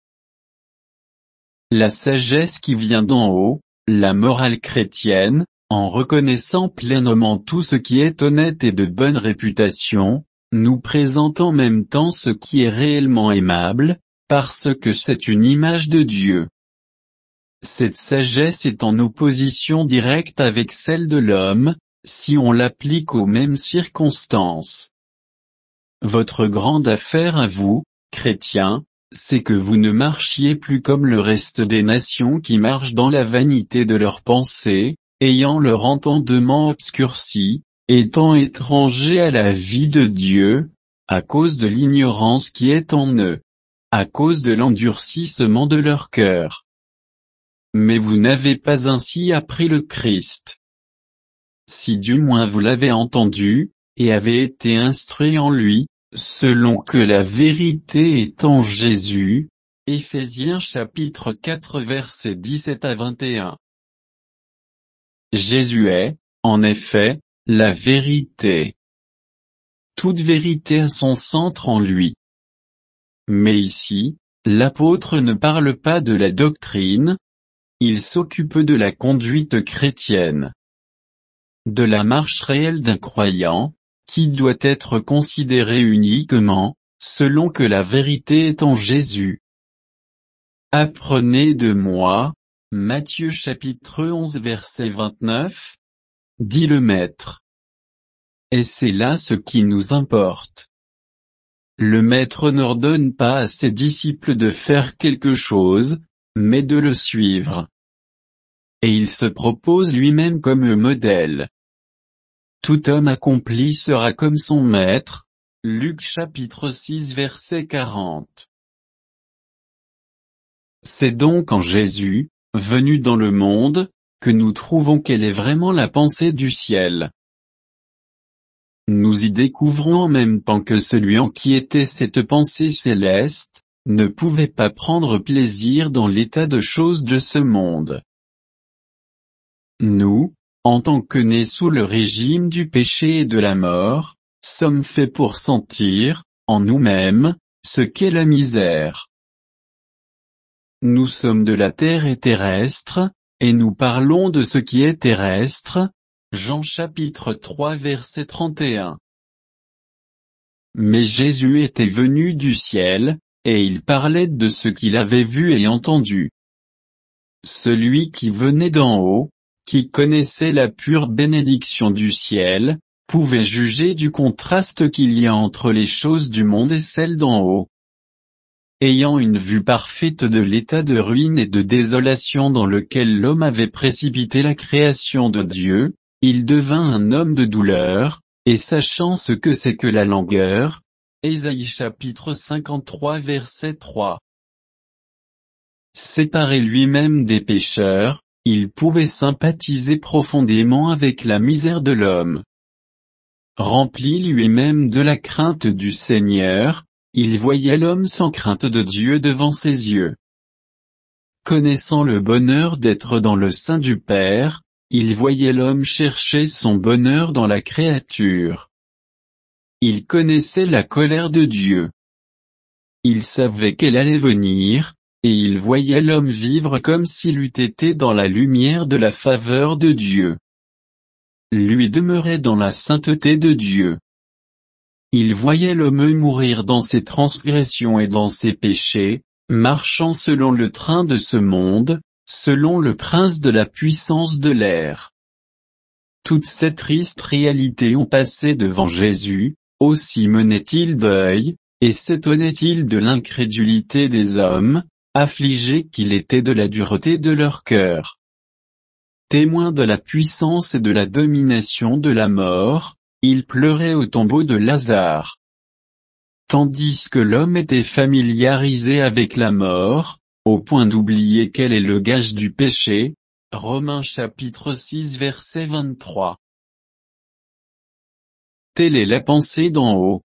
La sagesse qui vient d'en haut, la morale chrétienne, en reconnaissant pleinement tout ce qui est honnête et de bonne réputation, nous présente en même temps ce qui est réellement aimable, parce que c'est une image de Dieu. Cette sagesse est en opposition directe avec celle de l'homme, si on l'applique aux mêmes circonstances. Votre grande affaire à vous, chrétiens, c'est que vous ne marchiez plus comme le reste des nations qui marchent dans la vanité de leurs pensées, ayant leur entendement obscurci, étant étrangers à la vie de Dieu, à cause de l'ignorance qui est en eux, à cause de l'endurcissement de leur cœur. Mais vous n'avez pas ainsi appris le Christ. Si du moins vous l'avez entendu, et avez été instruit en lui, selon que la vérité est en Jésus. Éphésiens chapitre quatre versets dix-sept à vingt et un. Jésus est, en effet, la vérité. Toute vérité a son centre en lui. Mais ici, l'apôtre ne parle pas de la doctrine, il s'occupe de la conduite chrétienne, de la marche réelle d'un croyant, qui doit être considérée uniquement, selon que la vérité est en Jésus. Apprenez de moi, Matthieu chapitre onze verset vingt-neuf, dit le Maître. Et c'est là ce qui nous importe. Le Maître n'ordonne pas à ses disciples de faire quelque chose, mais de le suivre. Et il se propose lui-même comme modèle. Tout homme accompli sera comme son maître. Luc chapitre six verset quarante. C'est donc en Jésus, venu dans le monde, que nous trouvons quelle est vraiment la pensée du ciel. Nous y découvrons en même temps que celui en qui était cette pensée céleste, ne pouvait pas prendre plaisir dans l'état de choses de ce monde. Nous, en tant que nés sous le régime du péché et de la mort, sommes faits pour sentir, en nous-mêmes, ce qu'est la misère. Nous sommes de la terre et terrestre, et nous parlons de ce qui est terrestre. Jean chapitre trois verset trente et un. Mais Jésus était venu du ciel, et il parlait de ce qu'il avait vu et entendu. Celui qui venait d'en haut, qui connaissait la pure bénédiction du ciel, pouvait juger du contraste qu'il y a entre les choses du monde et celles d'en haut. Ayant une vue parfaite de l'état de ruine et de désolation dans lequel l'homme avait précipité la création de Dieu, il devint un homme de douleur, et sachant ce que c'est que la langueur, Ésaïe chapitre cinquante-trois verset trois. Séparé lui-même des pécheurs, il pouvait sympathiser profondément avec la misère de l'homme. Rempli lui-même de la crainte du Seigneur, il voyait l'homme sans crainte de Dieu devant ses yeux. Connaissant le bonheur d'être dans le sein du Père, il voyait l'homme chercher son bonheur dans la créature. Il connaissait la colère de Dieu. Il savait qu'elle allait venir, et il voyait l'homme vivre comme s'il eût été dans la lumière de la faveur de Dieu. Lui demeurait dans la sainteté de Dieu. Il voyait l'homme mourir dans ses transgressions et dans ses péchés, marchant selon le train de ce monde, selon le prince de la puissance de l'air. Toutes ces tristes réalités ont passé devant Jésus, aussi menait-il deuil, et s'étonnait-il de l'incrédulité des hommes, affligés qu'il était de la dureté de leur cœur. Témoin de la puissance et de la domination de la mort, il pleurait au tombeau de Lazare. Tandis que l'homme était familiarisé avec la mort, au point d'oublier quel est le gage du péché, Romains chapitre six verset vingt-trois. Telle est la pensée d'en haut.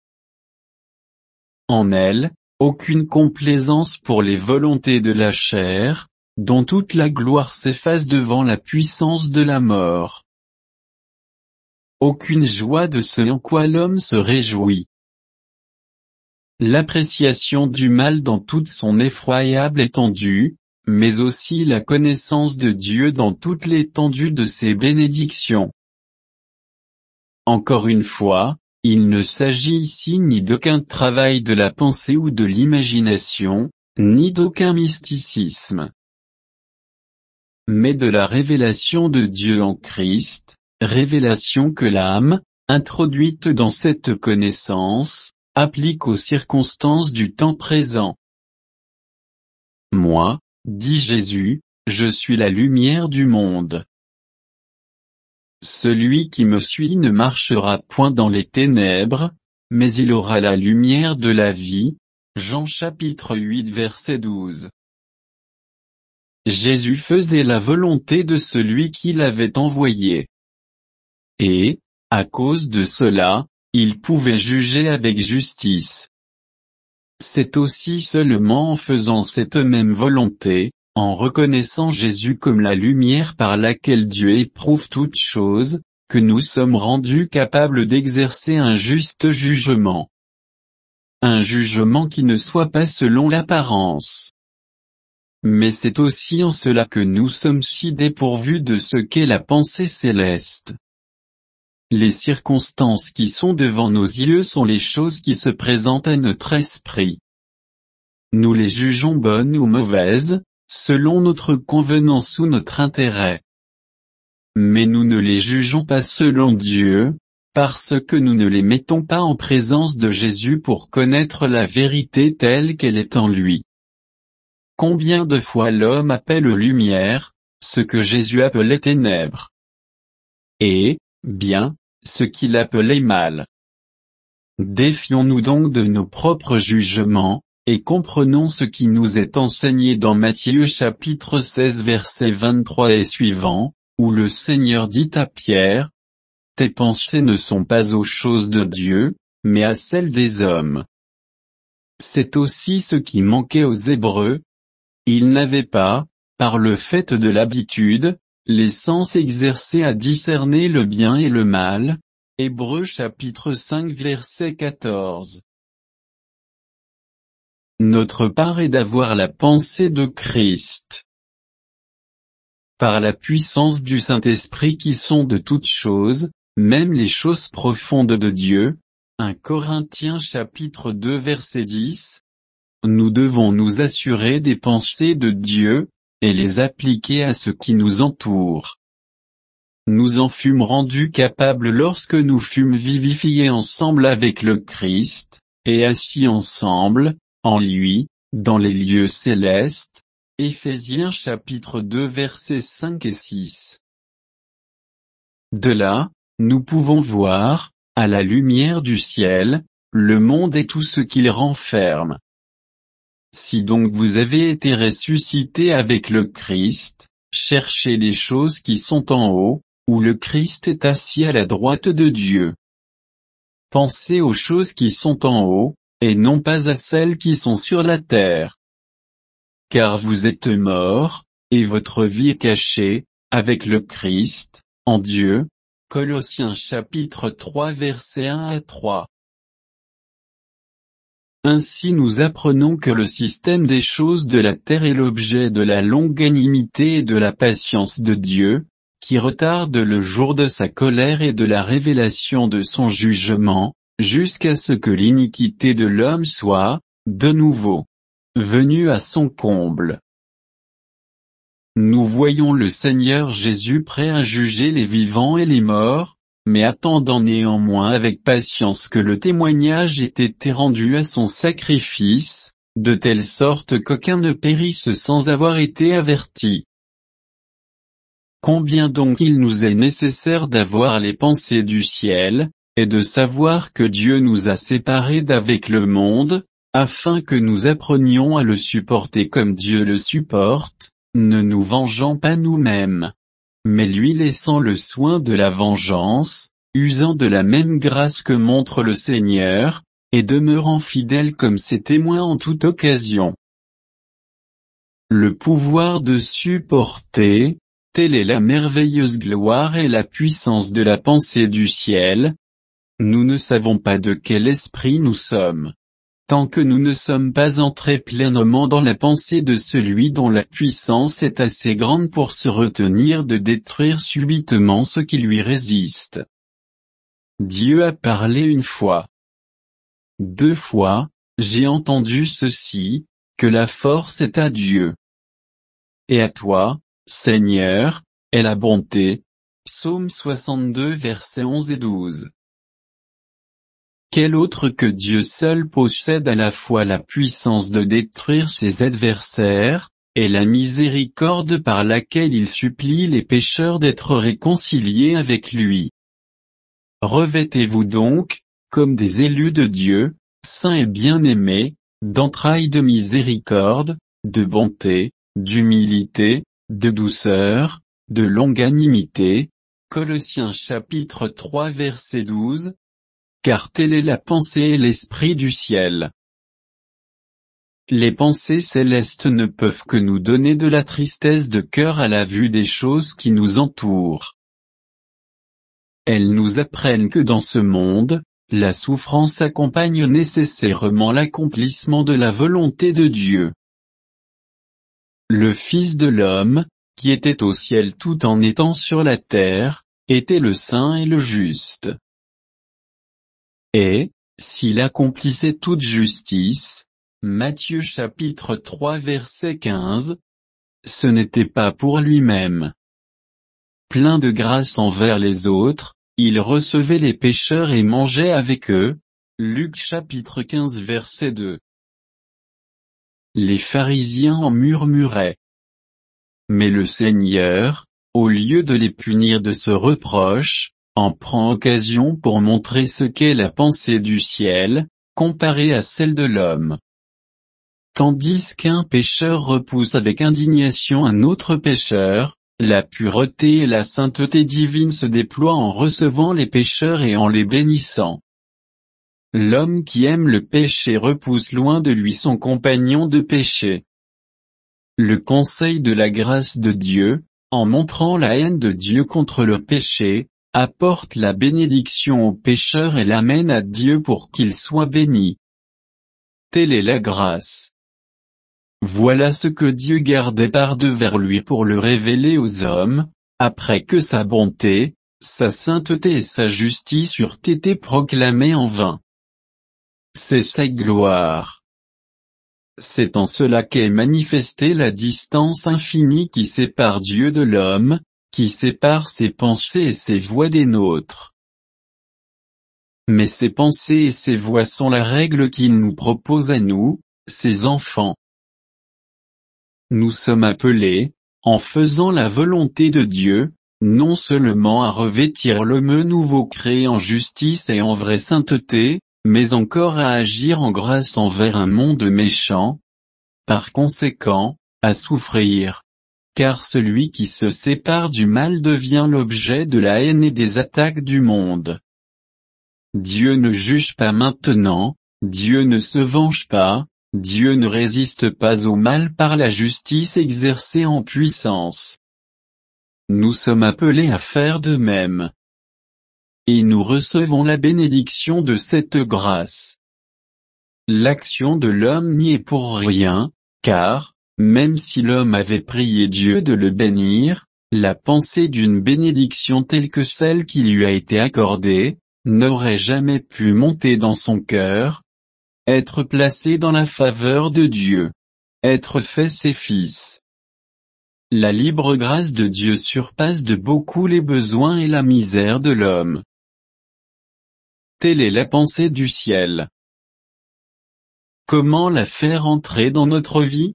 En elle, aucune complaisance pour les volontés de la chair, dont toute la gloire s'efface devant la puissance de la mort. Aucune joie de ce en quoi l'homme se réjouit. L'appréciation du mal dans toute son effroyable étendue, mais aussi la connaissance de Dieu dans toute l'étendue de ses bénédictions. Encore une fois, il ne s'agit ici ni d'aucun travail de la pensée ou de l'imagination, ni d'aucun mysticisme, mais de la révélation de Dieu en Christ, révélation que l'âme, introduite dans cette connaissance, applique aux circonstances du temps présent. Moi, dit Jésus, je suis la lumière du monde. Celui qui me suit ne marchera point dans les ténèbres, mais il aura la lumière de la vie. Jean chapitre huit verset douze. Jésus faisait la volonté de celui qui l'avait envoyé. Et, à cause de cela, il pouvait juger avec justice. C'est aussi seulement en faisant cette même volonté, en reconnaissant Jésus comme la lumière par laquelle Dieu éprouve toutes choses, que nous sommes rendus capables d'exercer un juste jugement. Un jugement qui ne soit pas selon l'apparence. Mais c'est aussi en cela que nous sommes si dépourvus de ce qu'est la pensée céleste. Les circonstances qui sont devant nos yeux sont les choses qui se présentent à notre esprit. Nous les jugeons bonnes ou mauvaises, selon notre convenance ou notre intérêt. Mais nous ne les jugeons pas selon Dieu, parce que nous ne les mettons pas en présence de Jésus pour connaître la vérité telle qu'elle est en lui. Combien de fois l'homme appelle lumière, ce que Jésus appelait ténèbres. Et, bien, ce qu'il appelait mal. Défions-nous donc de nos propres jugements, et comprenons ce qui nous est enseigné dans Matthieu chapitre seize verset vingt-trois et suivants, où le Seigneur dit à Pierre, « Tes pensées ne sont pas aux choses de Dieu, mais à celles des hommes. » C'est aussi ce qui manquait aux Hébreux. Ils n'avaient pas, par le fait de l'habitude, les sens exercés à discerner le bien et le mal. Hébreux chapitre cinq verset quatorze. Notre part est d'avoir la pensée de Christ. Par la puissance du Saint-Esprit qui sonde toutes choses, même les choses profondes de Dieu, premier Corinthiens chapitre deux verset dix, nous devons nous assurer des pensées de Dieu, et les appliquer à ce qui nous entoure. Nous en fûmes rendus capables lorsque nous fûmes vivifiés ensemble avec le Christ, et assis ensemble, en lui, dans les lieux célestes. Éphésiens chapitre deux versets cinq et six. De là, nous pouvons voir, à la lumière du ciel, le monde et tout ce qu'il renferme. Si donc vous avez été ressuscités avec le Christ, cherchez les choses qui sont en haut, où le Christ est assis à la droite de Dieu. Pensez aux choses qui sont en haut, et non pas à celles qui sont sur la terre. Car vous êtes morts, et votre vie est cachée, avec le Christ, en Dieu. Colossiens chapitre trois versets un à trois. Ainsi nous apprenons que le système des choses de la terre est l'objet de la longanimité et de la patience de Dieu, qui retarde le jour de sa colère et de la révélation de son jugement, jusqu'à ce que l'iniquité de l'homme soit, de nouveau, venue à son comble. Nous voyons le Seigneur Jésus prêt à juger les vivants et les morts, mais attendant néanmoins avec patience que le témoignage ait été rendu à son sacrifice, de telle sorte qu'aucun ne périsse sans avoir été averti. Combien donc il nous est nécessaire d'avoir les pensées du ciel, et de savoir que Dieu nous a séparés d'avec le monde, afin que nous apprenions à le supporter comme Dieu le supporte, ne nous vengeant pas nous-mêmes, mais lui laissant le soin de la vengeance, usant de la même grâce que montre le Seigneur, et demeurant fidèle comme ses témoins en toute occasion. Le pouvoir de supporter, telle est la merveilleuse gloire et la puissance de la pensée du ciel. Nous ne savons pas de quel esprit nous sommes, tant que nous ne sommes pas entrés pleinement dans la pensée de celui dont la puissance est assez grande pour se retenir de détruire subitement ce qui lui résiste. Dieu a parlé une fois. Deux fois, j'ai entendu ceci, que la force est à Dieu. Et à toi, Seigneur, est la bonté. Psaume soixante-deux versets onze et douze. Quel autre que Dieu seul possède à la fois la puissance de détruire ses adversaires, et la miséricorde par laquelle il supplie les pécheurs d'être réconciliés avec lui. Revêtez-vous donc, comme des élus de Dieu, saints et bien-aimés, d'entrailles de miséricorde, de bonté, d'humilité, de douceur, de longanimité. Colossiens chapitre trois verset douze. Car telle est la pensée et l'esprit du ciel. Les pensées célestes ne peuvent que nous donner de la tristesse de cœur à la vue des choses qui nous entourent. Elles nous apprennent que dans ce monde, la souffrance accompagne nécessairement l'accomplissement de la volonté de Dieu. Le Fils de l'homme, qui était au ciel tout en étant sur la terre, était le saint et le juste. Et, s'il accomplissait toute justice, Matthieu chapitre trois verset quinze, ce n'était pas pour lui-même. Plein de grâce envers les autres, il recevait les pécheurs et mangeait avec eux. Luc chapitre quinze verset deux. Les pharisiens en murmuraient. Mais le Seigneur, au lieu de les punir de ce reproche, en prend occasion pour montrer ce qu'est la pensée du ciel, comparée à celle de l'homme. Tandis qu'un pécheur repousse avec indignation un autre pécheur, la pureté et la sainteté divine se déploient en recevant les pécheurs et en les bénissant. L'homme qui aime le péché repousse loin de lui son compagnon de péché. Le conseil de la grâce de Dieu, en montrant la haine de Dieu contre le péché, apporte la bénédiction au pécheur et l'amène à Dieu pour qu'il soit béni. Telle est la grâce. Voilà ce que Dieu gardait par-devers lui pour le révéler aux hommes, après que sa bonté, sa sainteté et sa justice eurent été proclamées en vain. C'est sa gloire. C'est en cela qu'est manifestée la distance infinie qui sépare Dieu de l'homme, qui sépare ses pensées et ses voies des nôtres. Mais ses pensées et ses voies sont la règle qu'il nous propose à nous, ses enfants. Nous sommes appelés, en faisant la volonté de Dieu, non seulement à revêtir l'homme nouveau créé en justice et en vraie sainteté, mais encore à agir en grâce envers un monde méchant, par conséquent, à souffrir. Car celui qui se sépare du mal devient l'objet de la haine et des attaques du monde. Dieu ne juge pas maintenant, Dieu ne se venge pas, Dieu ne résiste pas au mal par la justice exercée en puissance. Nous sommes appelés à faire de même. Et nous recevons la bénédiction de cette grâce. L'action de l'homme n'y est pour rien, car, même si l'homme avait prié Dieu de le bénir, la pensée d'une bénédiction telle que celle qui lui a été accordée, n'aurait jamais pu monter dans son cœur, être placé dans la faveur de Dieu, être fait ses fils. La libre grâce de Dieu surpasse de beaucoup les besoins et la misère de l'homme. Telle est la pensée du ciel. Comment la faire entrer dans notre vie?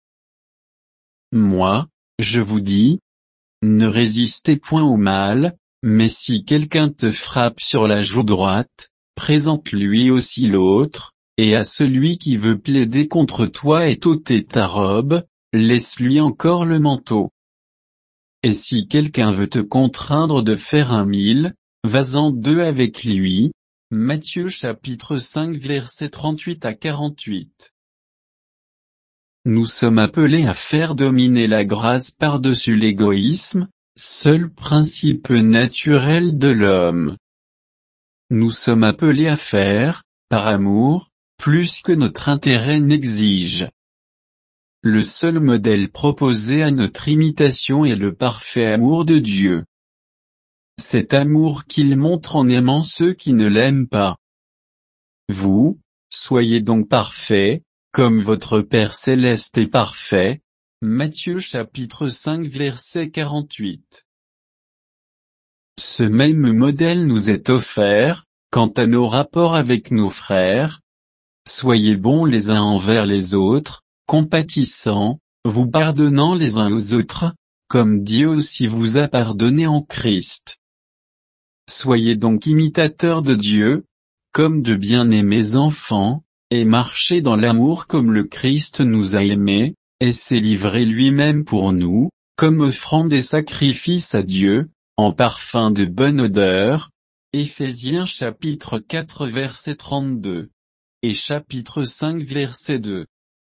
Moi, je vous dis, ne résistez point au mal, mais si quelqu'un te frappe sur la joue droite, présente-lui aussi l'autre, et à celui qui veut plaider contre toi et t'ôter ta robe, laisse-lui encore le manteau. Et si quelqu'un veut te contraindre de faire un mille, vas-en deux avec lui. Matthieu chapitre cinq versets trente-huit à quarante-huit. Nous sommes appelés à faire dominer la grâce par-dessus l'égoïsme, seul principe naturel de l'homme. Nous sommes appelés à faire, par amour, plus que notre intérêt n'exige. Le seul modèle proposé à notre imitation est le parfait amour de Dieu. Cet amour qu'il montre en aimant ceux qui ne l'aiment pas. Vous, soyez donc parfaits, comme votre Père céleste est parfait. Matthieu chapitre cinq verset quarante-huit. Ce même modèle nous est offert, quant à nos rapports avec nos frères. Soyez bons les uns envers les autres, compatissants, vous pardonnant les uns aux autres, comme Dieu aussi vous a pardonné en Christ. Soyez donc imitateurs de Dieu, comme de bien-aimés enfants, et marchez dans l'amour comme le Christ nous a aimés, et s'est livré lui-même pour nous, comme offrande et sacrifice à Dieu, en parfum de bonne odeur. Éphésiens chapitre quatre verset trente-deux. Et chapitre cinq verset deux.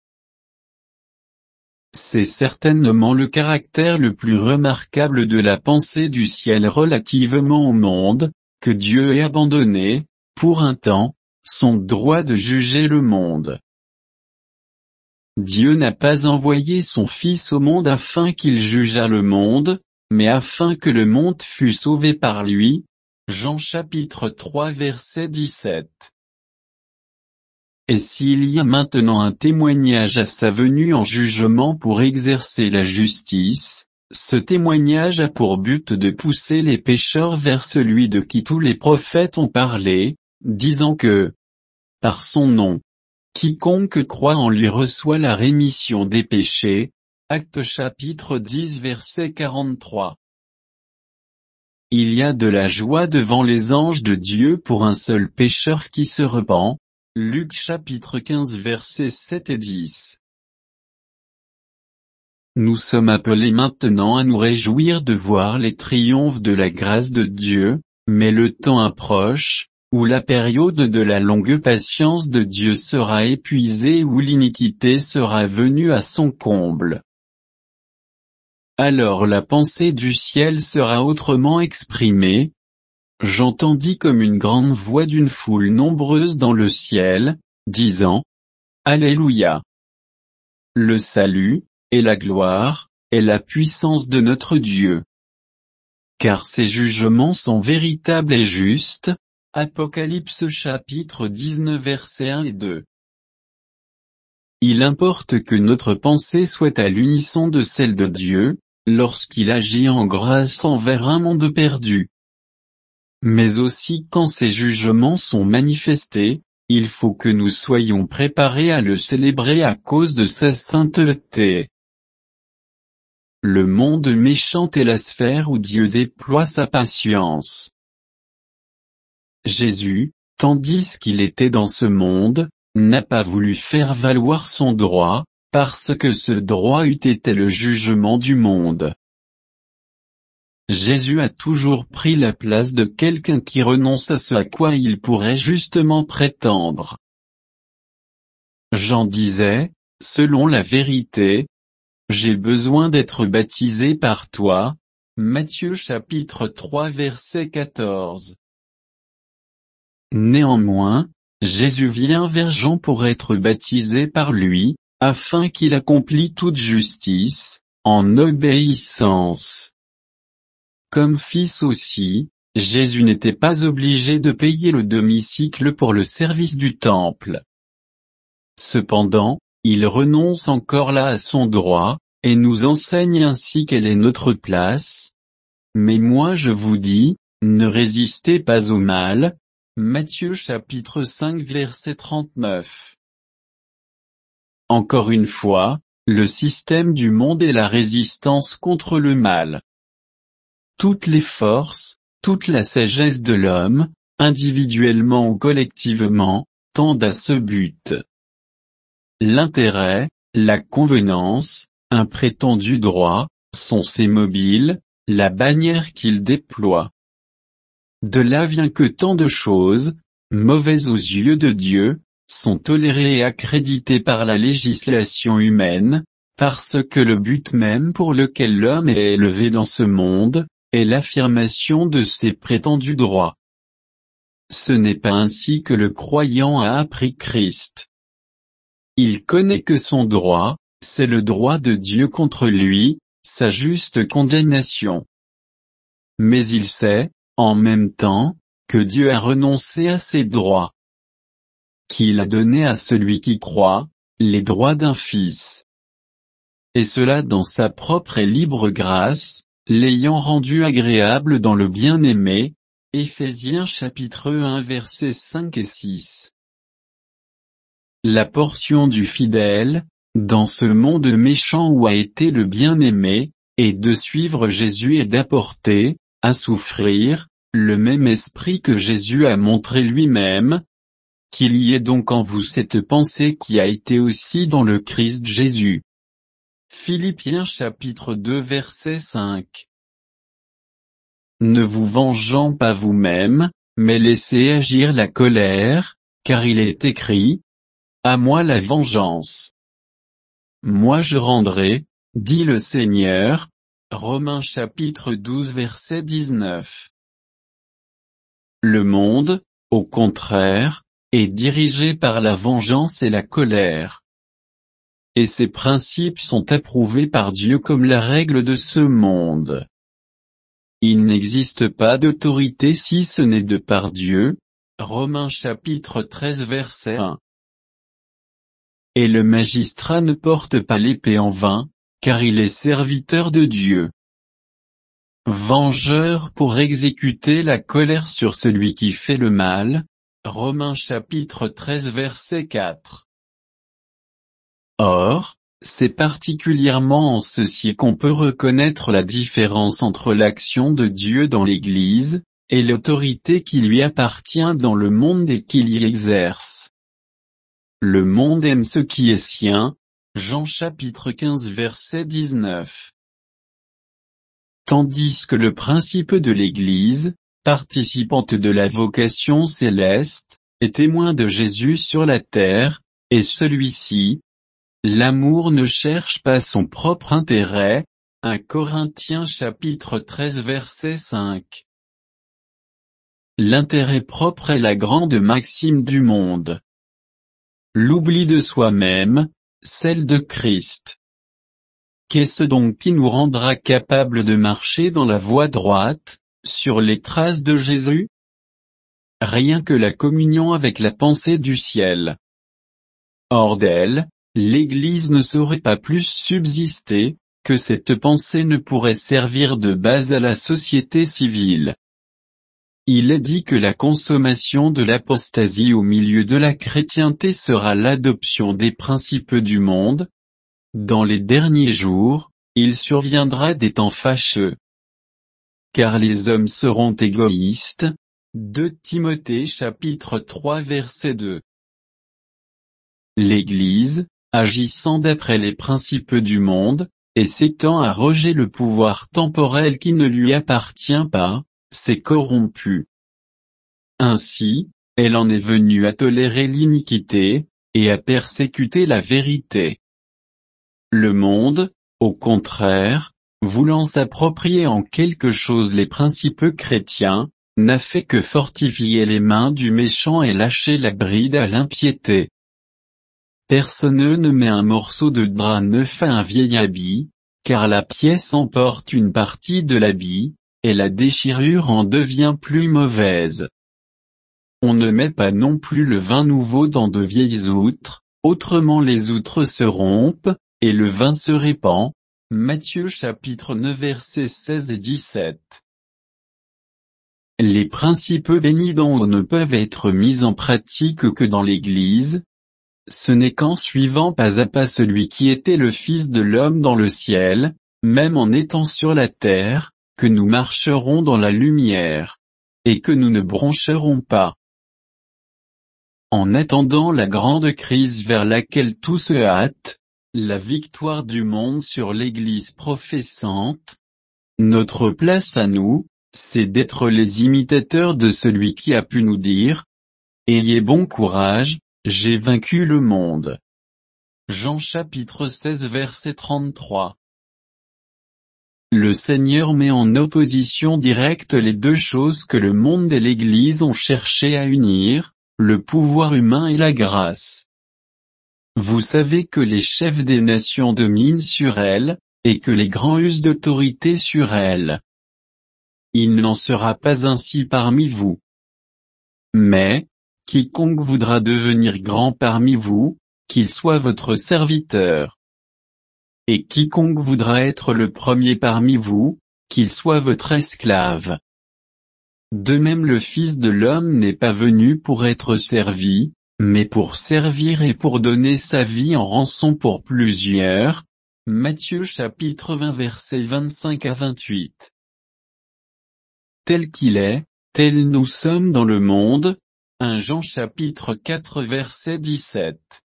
C'est certainement le caractère le plus remarquable de la pensée du ciel relativement au monde, que Dieu ait abandonné, pour un temps, son droit de juger le monde. Dieu n'a pas envoyé son Fils au monde afin qu'il jugeât le monde, mais afin que le monde fût sauvé par lui. Jean chapitre trois verset dix-sept. Et s'il y a maintenant un témoignage à sa venue en jugement pour exercer la justice, ce témoignage a pour but de pousser les pécheurs vers celui de qui tous les prophètes ont parlé, disant que, par son nom, quiconque croit en lui reçoit la rémission des péchés. Actes chapitre dix verset quarante-trois. Il y a de la joie devant les anges de Dieu pour un seul pécheur qui se repent. Luc chapitre quinze versets sept et dix. Nous sommes appelés maintenant à nous réjouir de voir les triomphes de la grâce de Dieu, mais le temps approche, où la période de la longue patience de Dieu sera épuisée, où l'iniquité sera venue à son comble. Alors la pensée du ciel sera autrement exprimée. J'entendis comme une grande voix d'une foule nombreuse dans le ciel, disant, Alléluia! Le salut, et la gloire, et la puissance de notre Dieu. Car ses jugements sont véritables et justes. Apocalypse chapitre dix-neuf versets un et deux. Il importe que notre pensée soit à l'unisson de celle de Dieu, lorsqu'il agit en grâce envers un monde perdu. Mais aussi quand ces jugements sont manifestés, il faut que nous soyons préparés à le célébrer à cause de sa sainteté. Le monde méchant est la sphère où Dieu déploie sa patience. Jésus, tandis qu'il était dans ce monde, n'a pas voulu faire valoir son droit, parce que ce droit eût été le jugement du monde. Jésus a toujours pris la place de quelqu'un qui renonce à ce à quoi il pourrait justement prétendre. Jean disait, selon la vérité, « J'ai besoin d'être baptisé par toi » Matthieu chapitre trois verset quatorze. Néanmoins, Jésus vient vers Jean pour être baptisé par lui, afin qu'il accomplisse toute justice, en obéissance. Comme fils aussi, Jésus n'était pas obligé de payer le demi-sicle pour le service du temple. Cependant, il renonce encore là à son droit, et nous enseigne ainsi quelle est notre place. Mais moi je vous dis, ne résistez pas au mal. Matthieu chapitre cinq verset trente-neuf. Encore une fois, le système du monde est la résistance contre le mal. Toutes les forces, toute la sagesse de l'homme, individuellement ou collectivement, tendent à ce but. L'intérêt, la convenance, un prétendu droit, sont ses mobiles, la bannière qu'il déploie. De là vient que tant de choses, mauvaises aux yeux de Dieu, sont tolérées et accréditées par la législation humaine, parce que le but même pour lequel l'homme est élevé dans ce monde, est l'affirmation de ses prétendus droits. Ce n'est pas ainsi que le croyant a appris Christ. Il connaît que son droit, c'est le droit de Dieu contre lui, sa juste condamnation. Mais il sait, en même temps, que Dieu a renoncé à ses droits. Qu'il a donné à celui qui croit, les droits d'un fils. Et cela dans sa propre et libre grâce, l'ayant rendu agréable dans le bien-aimé, Éphésiens chapitre un versets cinq et six. La portion du fidèle, dans ce monde méchant où a été le bien-aimé, est de suivre Jésus et d'apporter, à souffrir, le même esprit que Jésus a montré lui-même. Qu'il y ait donc en vous cette pensée qui a été aussi dans le Christ Jésus. Philippiens chapitre deux verset cinq. Ne vous vengeant pas vous-même, mais laissez agir la colère, car il est écrit, « À moi la vengeance. Moi je rendrai, dit le Seigneur. » Romains chapitre douze verset dix-neuf. Le monde, au contraire, est dirigé par la vengeance et la colère. Et ces principes sont approuvés par Dieu comme la règle de ce monde. Il n'existe pas d'autorité si ce n'est de par Dieu. Romains chapitre treize verset un. Et le magistrat ne porte pas l'épée en vain, car il est serviteur de Dieu. Vengeur pour exécuter la colère sur celui qui fait le mal. Romains chapitre treize verset quatre. Or, c'est particulièrement en ceci qu'on peut reconnaître la différence entre l'action de Dieu dans l'Église, et l'autorité qui lui appartient dans le monde et qu'il y exerce. Le monde aime ce qui est sien. Jean chapitre quinze verset dix-neuf. Tandis que le principe de l'Église, participante de la vocation céleste, est témoin de Jésus sur la terre, et celui-ci, l'amour ne cherche pas son propre intérêt. un Corinthiens chapitre treize verset cinq. L'intérêt propre est la grande maxime du monde. L'oubli de soi-même, celle de Christ. Qu'est-ce donc qui nous rendra capables de marcher dans la voie droite, sur les traces de Jésus? Rien que la communion avec la pensée du ciel. Hors d'elle, l'Église ne saurait pas plus subsister, que cette pensée ne pourrait servir de base à la société civile. Il est dit que la consommation de l'apostasie au milieu de la chrétienté sera l'adoption des principes du monde. Dans les derniers jours, il surviendra des temps fâcheux. Car les hommes seront égoïstes, deux Timothée chapitre trois verset deux. L'Église, agissant d'après les principes du monde, et s'étend à rejeter le pouvoir temporel qui ne lui appartient pas, s'est corrompue. Ainsi, elle en est venue à tolérer l'iniquité, et à persécuter la vérité. Le monde, au contraire, voulant s'approprier en quelque chose les principes chrétiens, n'a fait que fortifier les mains du méchant et lâcher la bride à l'impiété. Personne ne met un morceau de drap neuf à un vieil habit, car la pièce emporte une partie de l'habit, et la déchirure en devient plus mauvaise. On ne met pas non plus le vin nouveau dans de vieilles outres, autrement les outres se rompent, et le vin se répand. Matthieu chapitre neuf versets seize et dix-sept. Les principes bénis d'en haut ne peuvent être mis en pratique que dans l'Église. Ce n'est qu'en suivant pas à pas celui qui était le Fils de l'homme dans le ciel, même en étant sur la terre, que nous marcherons dans la lumière, et que nous ne broncherons pas. En attendant la grande crise vers laquelle tout se hâte, la victoire du monde sur l'Église professante, notre place à nous, c'est d'être les imitateurs de celui qui a pu nous dire « Ayez bon courage, j'ai vaincu le monde ». Jean chapitre seize verset trente-trois. Le Seigneur met en opposition directe les deux choses que le monde et l'Église ont cherché à unir, le pouvoir humain et la grâce. Vous savez que les chefs des nations dominent sur elles, et que les grands usent d'autorité sur elles. Il n'en sera pas ainsi parmi vous. Mais, quiconque voudra devenir grand parmi vous, qu'il soit votre serviteur. Et quiconque voudra être le premier parmi vous, qu'il soit votre esclave. De même le Fils de l'homme n'est pas venu pour être servi, mais pour servir et pour donner sa vie en rançon pour plusieurs. Matthieu chapitre vingt versets vingt-cinq à vingt-huit. Tel qu'il est, tel nous sommes dans le monde. premier Jean chapitre quatre verset dix-sept.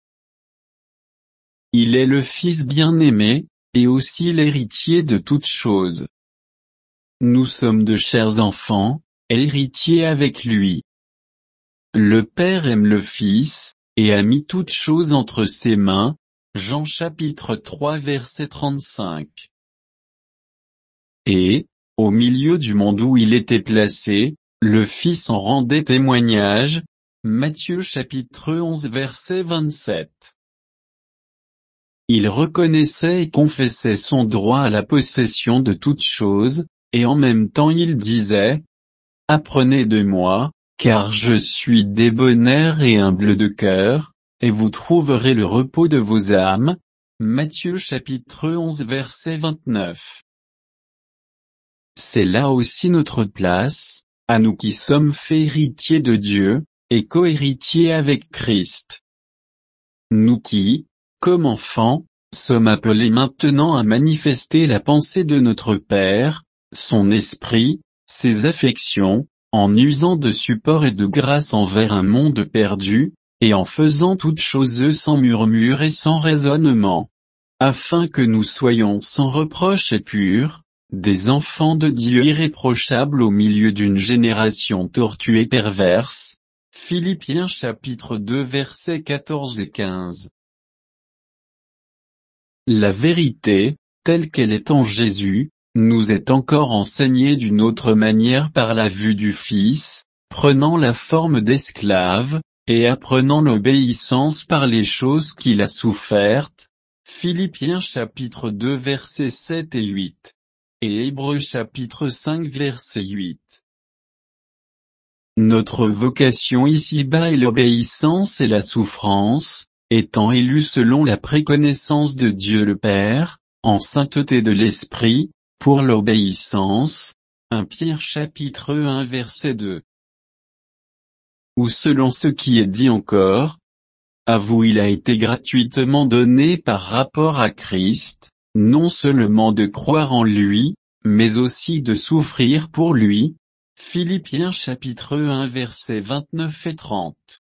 Il est le Fils bien-aimé, et aussi l'héritier de toutes choses. Nous sommes de chers enfants, héritiers avec lui. Le Père aime le Fils, et a mis toutes choses entre ses mains. Jean chapitre trois verset trente-cinq. Et, au milieu du monde où il était placé, le Fils en rendait témoignage. Matthieu chapitre onze verset vingt-sept. Il reconnaissait et confessait son droit à la possession de toutes choses, et en même temps il disait « Apprenez de moi, car je suis débonnaire et humble de cœur, et vous trouverez le repos de vos âmes. » Matthieu chapitre onze verset vingt-neuf. C'est là aussi notre place, à nous qui sommes faits héritiers de Dieu, et co-héritiers avec Christ. Nous qui, comme enfants, sommes appelés maintenant à manifester la pensée de notre Père, son esprit, ses affections, en usant de support et de grâce envers un monde perdu, et en faisant toutes choses sans murmure et sans raisonnement, afin que nous soyons sans reproche et purs, des enfants de Dieu irréprochables au milieu d'une génération tortue et perverse. Philippiens chapitre deux versets quatorze et quinze. La vérité, telle qu'elle est en Jésus, nous est encore enseignée d'une autre manière par la vue du Fils, prenant la forme d'esclave, et apprenant l'obéissance par les choses qu'il a souffertes. Philippiens chapitre deux versets sept et huit. Et Hébreux chapitre cinq verset huit. Notre vocation ici-bas est l'obéissance et la souffrance, étant élus selon la préconnaissance de Dieu le Père, en sainteté de l'Esprit, pour l'obéissance. premier Pierre chapitre un verset deux. Ou selon ce qui est dit encore, à vous il a été gratuitement donné par rapport à Christ, non seulement de croire en lui, mais aussi de souffrir pour lui. Philippiens chapitre un versets vingt-neuf et trente.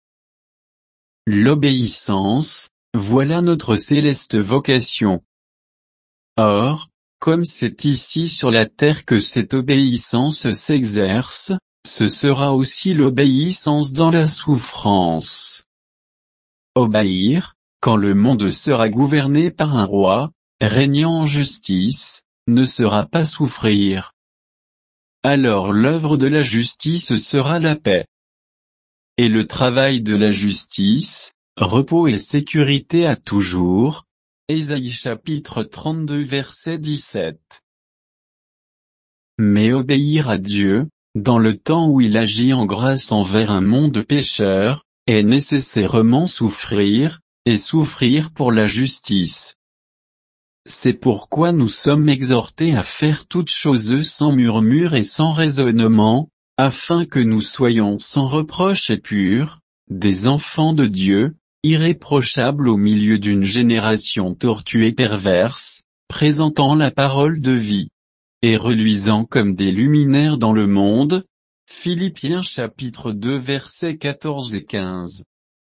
L'obéissance, voilà notre céleste vocation. Or, comme c'est ici sur la terre que cette obéissance s'exerce, ce sera aussi l'obéissance dans la souffrance. Obéir, quand le monde sera gouverné par un roi, régnant en justice, ne sera pas souffrir. Alors l'œuvre de la justice sera la paix. Et le travail de la justice, repos et sécurité à toujours. Ésaïe chapitre trente-deux verset dix-sept. Mais obéir à Dieu, dans le temps où il agit en grâce envers un monde pécheur, est nécessairement souffrir, et souffrir pour la justice. C'est pourquoi nous sommes exhortés à faire toutes choses sans murmure et sans raisonnement, afin que nous soyons sans reproche et purs, des enfants de Dieu, irréprochables au milieu d'une génération tortue et perverse, présentant la parole de vie, et reluisant comme des luminaires dans le monde. Philippiens chapitre deux versets quatorze et quinze.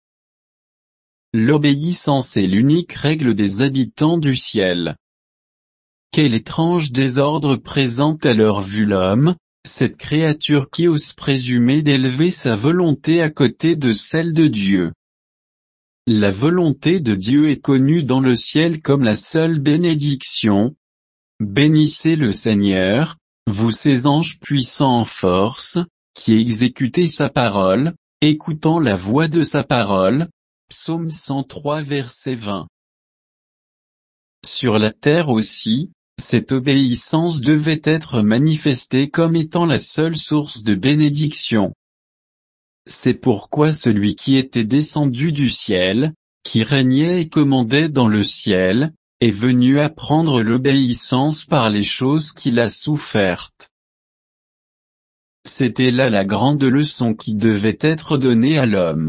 L'obéissance est l'unique règle des habitants du ciel. Quel étrange désordre présente à leur vue l'homme, cette créature qui ose présumer d'élever sa volonté à côté de celle de Dieu. La volonté de Dieu est connue dans le ciel comme la seule bénédiction. Bénissez le Seigneur, vous ses anges puissants en force, qui exécutez sa parole, écoutant la voix de sa parole. Psaume cent trois verset vingt. Sur la terre aussi, cette obéissance devait être manifestée comme étant la seule source de bénédiction. C'est pourquoi celui qui était descendu du ciel, qui régnait et commandait dans le ciel, est venu apprendre l'obéissance par les choses qu'il a souffertes. C'était là la grande leçon qui devait être donnée à l'homme.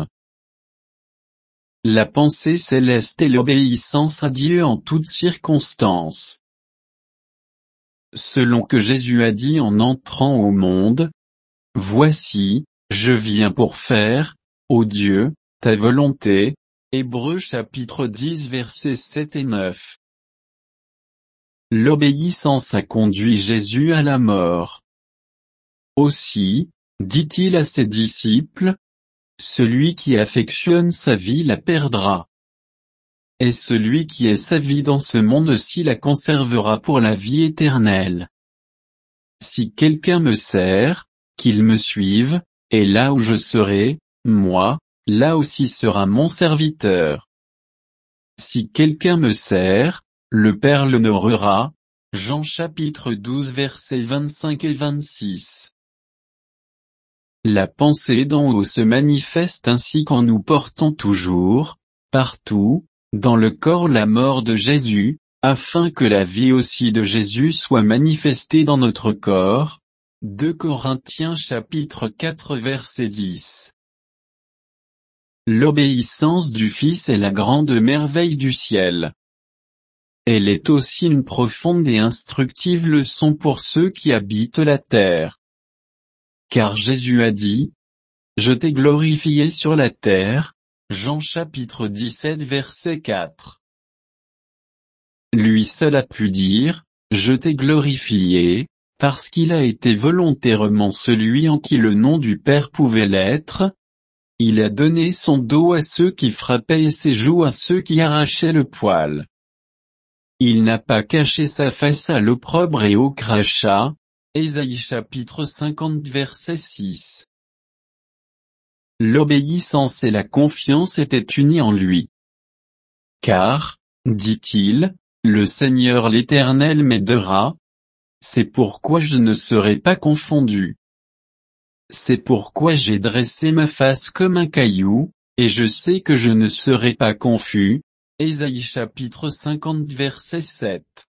La pensée céleste et l'obéissance à Dieu en toutes circonstances. Selon que Jésus a dit en entrant au monde, « Voici, je viens pour faire, ô Dieu, ta volonté », Hébreux chapitre dix versets sept et neuf. L'obéissance a conduit Jésus à la mort. Aussi, dit-il à ses disciples, celui qui affectionne sa vie la perdra. Et celui qui ait sa vie dans ce monde-ci la conservera pour la vie éternelle. Si quelqu'un me sert, qu'il me suive, et là où je serai, moi, là aussi sera mon serviteur. Si quelqu'un me sert, le Père l'honorera. Jean chapitre douze versets vingt-cinq et vingt-six. La pensée d'en haut se manifeste ainsi quand nous portons toujours, partout, dans le corps la mort de Jésus, afin que la vie aussi de Jésus soit manifestée dans notre corps. deux Corinthiens chapitre quatre verset dix. L'obéissance du Fils est la grande merveille du ciel. Elle est aussi une profonde et instructive leçon pour ceux qui habitent la terre. Car Jésus a dit, « Je t'ai glorifié sur la terre », Jean chapitre dix-sept verset quatre. Lui seul a pu dire, « Je t'ai glorifié », parce qu'il a été volontairement celui en qui le nom du Père pouvait l'être. Il a donné son dos à ceux qui frappaient et ses joues à ceux qui arrachaient le poil. Il n'a pas caché sa face à l'opprobre et au crachat. Ésaïe chapitre cinquante verset six. L'obéissance et la confiance étaient unies en lui. Car, dit-il, le Seigneur l'Éternel m'aidera. C'est pourquoi je ne serai pas confondu. C'est pourquoi j'ai dressé ma face comme un caillou, et je sais que je ne serai pas confus. Ésaïe chapitre cinquante verset sept.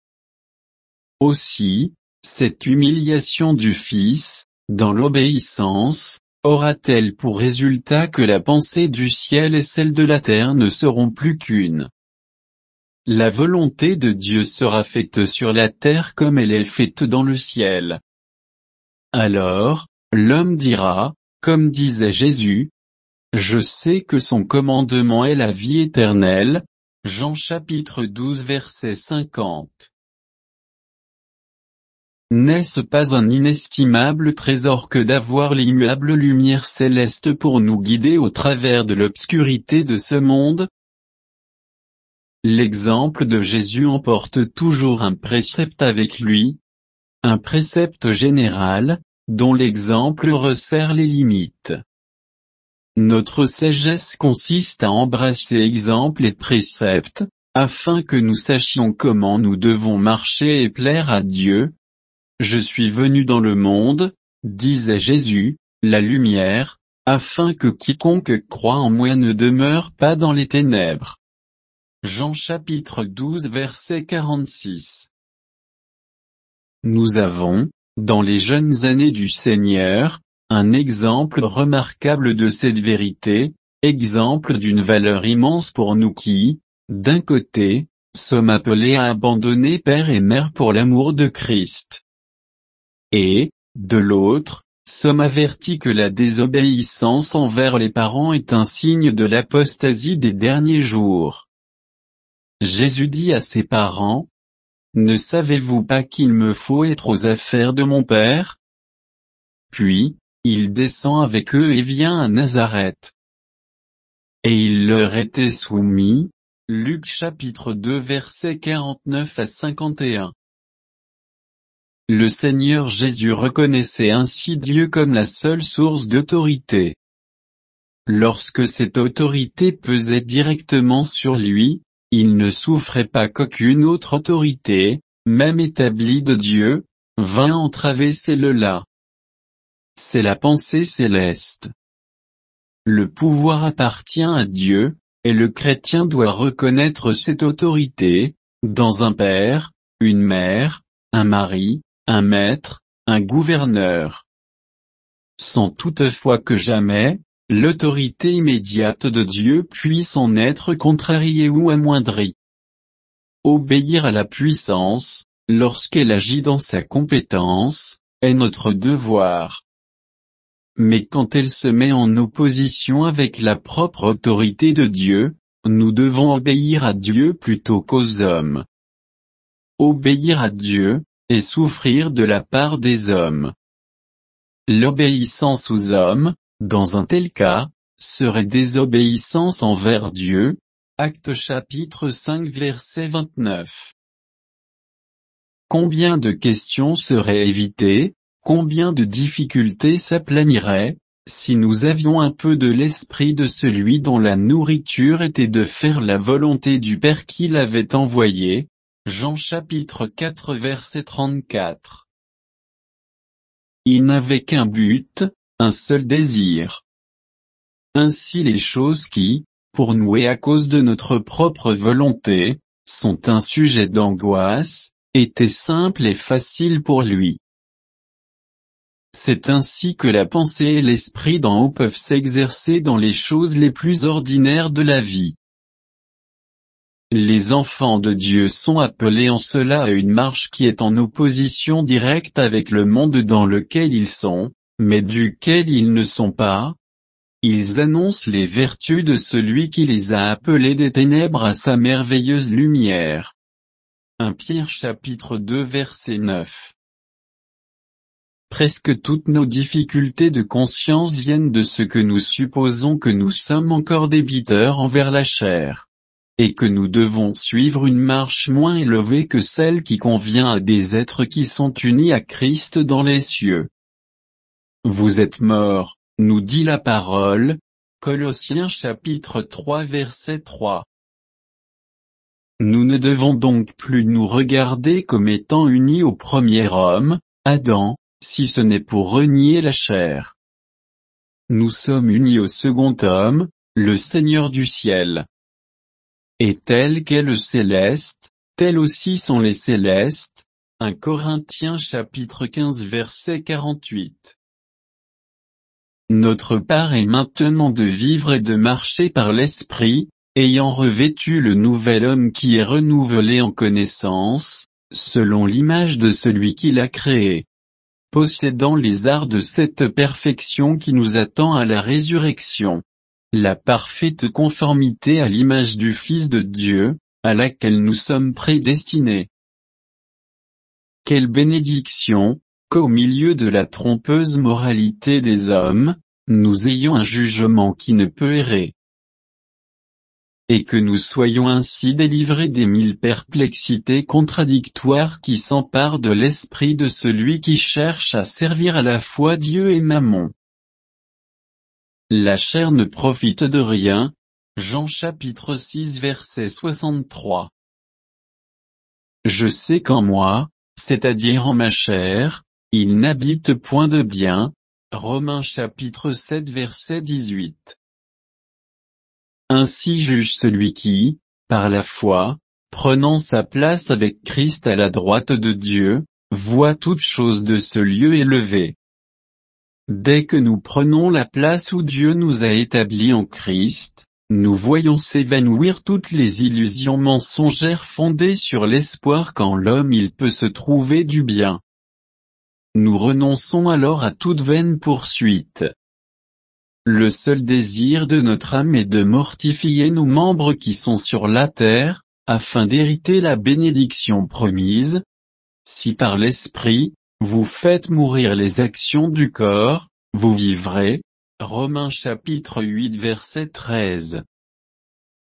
Aussi, cette humiliation du Fils, dans l'obéissance, aura-t-elle pour résultat que la pensée du ciel et celle de la terre ne seront plus qu'une. La volonté de Dieu sera faite sur la terre comme elle est faite dans le ciel. Alors, l'homme dira, comme disait Jésus, « Je sais que son commandement est la vie éternelle », Jean chapitre douze verset cinquante. N'est-ce pas un inestimable trésor que d'avoir l'immuable lumière céleste pour nous guider au travers de l'obscurité de ce monde? L'exemple de Jésus emporte toujours un précepte avec lui, un précepte général, dont l'exemple resserre les limites. Notre sagesse consiste à embrasser exemple et précepte, afin que nous sachions comment nous devons marcher et plaire à Dieu. Je suis venu dans le monde, disait Jésus, la lumière, afin que quiconque croit en moi ne demeure pas dans les ténèbres. Jean chapitre douze verset quarante-six. Nous avons, dans les jeunes années du Seigneur, un exemple remarquable de cette vérité, exemple d'une valeur immense pour nous qui, d'un côté, sommes appelés à abandonner père et mère pour l'amour de Christ. Et, de l'autre, sommes avertis que la désobéissance envers les parents est un signe de l'apostasie des derniers jours. Jésus dit à ses parents, « Ne savez-vous pas qu'il me faut être aux affaires de mon Père ?» Puis, il descend avec eux et vient à Nazareth. Et il leur était soumis, Luc chapitre deux versets quarante-neuf à cinquante et un. Le Seigneur Jésus reconnaissait ainsi Dieu comme la seule source d'autorité. Lorsque cette autorité pesait directement sur lui, il ne souffrait pas qu'aucune autre autorité, même établie de Dieu, vint entraver celle-là. C'est la pensée céleste. Le pouvoir appartient à Dieu, et le chrétien doit reconnaître cette autorité, dans un père, une mère, un mari, un maître, un gouverneur. Sans toutefois que jamais, l'autorité immédiate de Dieu puisse en être contrariée ou amoindrie. Obéir à la puissance, lorsqu'elle agit dans sa compétence, est notre devoir. Mais quand elle se met en opposition avec la propre autorité de Dieu, nous devons obéir à Dieu plutôt qu'aux hommes. Obéir à Dieu, et souffrir de la part des hommes. L'obéissance aux hommes, dans un tel cas, serait désobéissance envers Dieu. Actes chapitre cinq verset vingt-neuf. Combien de questions seraient évitées, combien de difficultés s'aplaniraient, si nous avions un peu de l'esprit de celui dont la nourriture était de faire la volonté du Père qui l'avait envoyé. Jean chapitre quatre verset trente-quatre. Il n'avait qu'un but, un seul désir. Ainsi les choses qui, pour nous et à cause de notre propre volonté, sont un sujet d'angoisse, étaient simples et faciles pour lui. C'est ainsi que la pensée et l'esprit d'en haut peuvent s'exercer dans les choses les plus ordinaires de la vie. Les enfants de Dieu sont appelés en cela à une marche qui est en opposition directe avec le monde dans lequel ils sont, mais duquel ils ne sont pas. Ils annoncent les vertus de celui qui les a appelés des ténèbres à sa merveilleuse lumière. premier Pierre chapitre deux verset neuf. Presque toutes nos difficultés de conscience viennent de ce que nous supposons que nous sommes encore débiteurs envers la chair. Et que nous devons suivre une marche moins élevée que celle qui convient à des êtres qui sont unis à Christ dans les cieux. Vous êtes morts, nous dit la parole, Colossiens chapitre trois verset trois. Nous ne devons donc plus nous regarder comme étant unis au premier homme, Adam, si ce n'est pour renier la chair. Nous sommes unis au second homme, le Seigneur du ciel. Et tel qu'est le céleste, tels aussi sont les célestes. premier Corinthiens chapitre quinze verset quarante-huit. Notre part est maintenant de vivre et de marcher par l'Esprit, ayant revêtu le nouvel homme qui est renouvelé en connaissance, selon l'image de celui qui l'a créé. possédant les arts de cette perfection qui nous attend à la résurrection. La parfaite conformité à l'image du Fils de Dieu, à laquelle nous sommes prédestinés. Quelle bénédiction, qu'au milieu de la trompeuse moralité des hommes, nous ayons un jugement qui ne peut errer. Et que nous soyons ainsi délivrés des mille perplexités contradictoires qui s'emparent de l'esprit de celui qui cherche à servir à la fois Dieu et Mammon. La chair ne profite de rien. Jean chapitre six verset soixante-trois. Je sais qu'en moi, c'est-à-dire en ma chair, il n'habite point de bien. Romains chapitre sept verset dix-huit. Ainsi juge celui qui, par la foi, prenant sa place avec Christ à la droite de Dieu, voit toutes choses de ce lieu élevé. Dès que nous prenons la place où Dieu nous a établis en Christ, nous voyons s'évanouir toutes les illusions mensongères fondées sur l'espoir qu'en l'homme il peut se trouver du bien. Nous renonçons alors à toute vaine poursuite. Le seul désir de notre âme est de mortifier nos membres qui sont sur la terre, afin d'hériter la bénédiction promise. Si par l'Esprit, vous faites mourir les actions du corps, vous vivrez. Romains chapitre huit verset treize.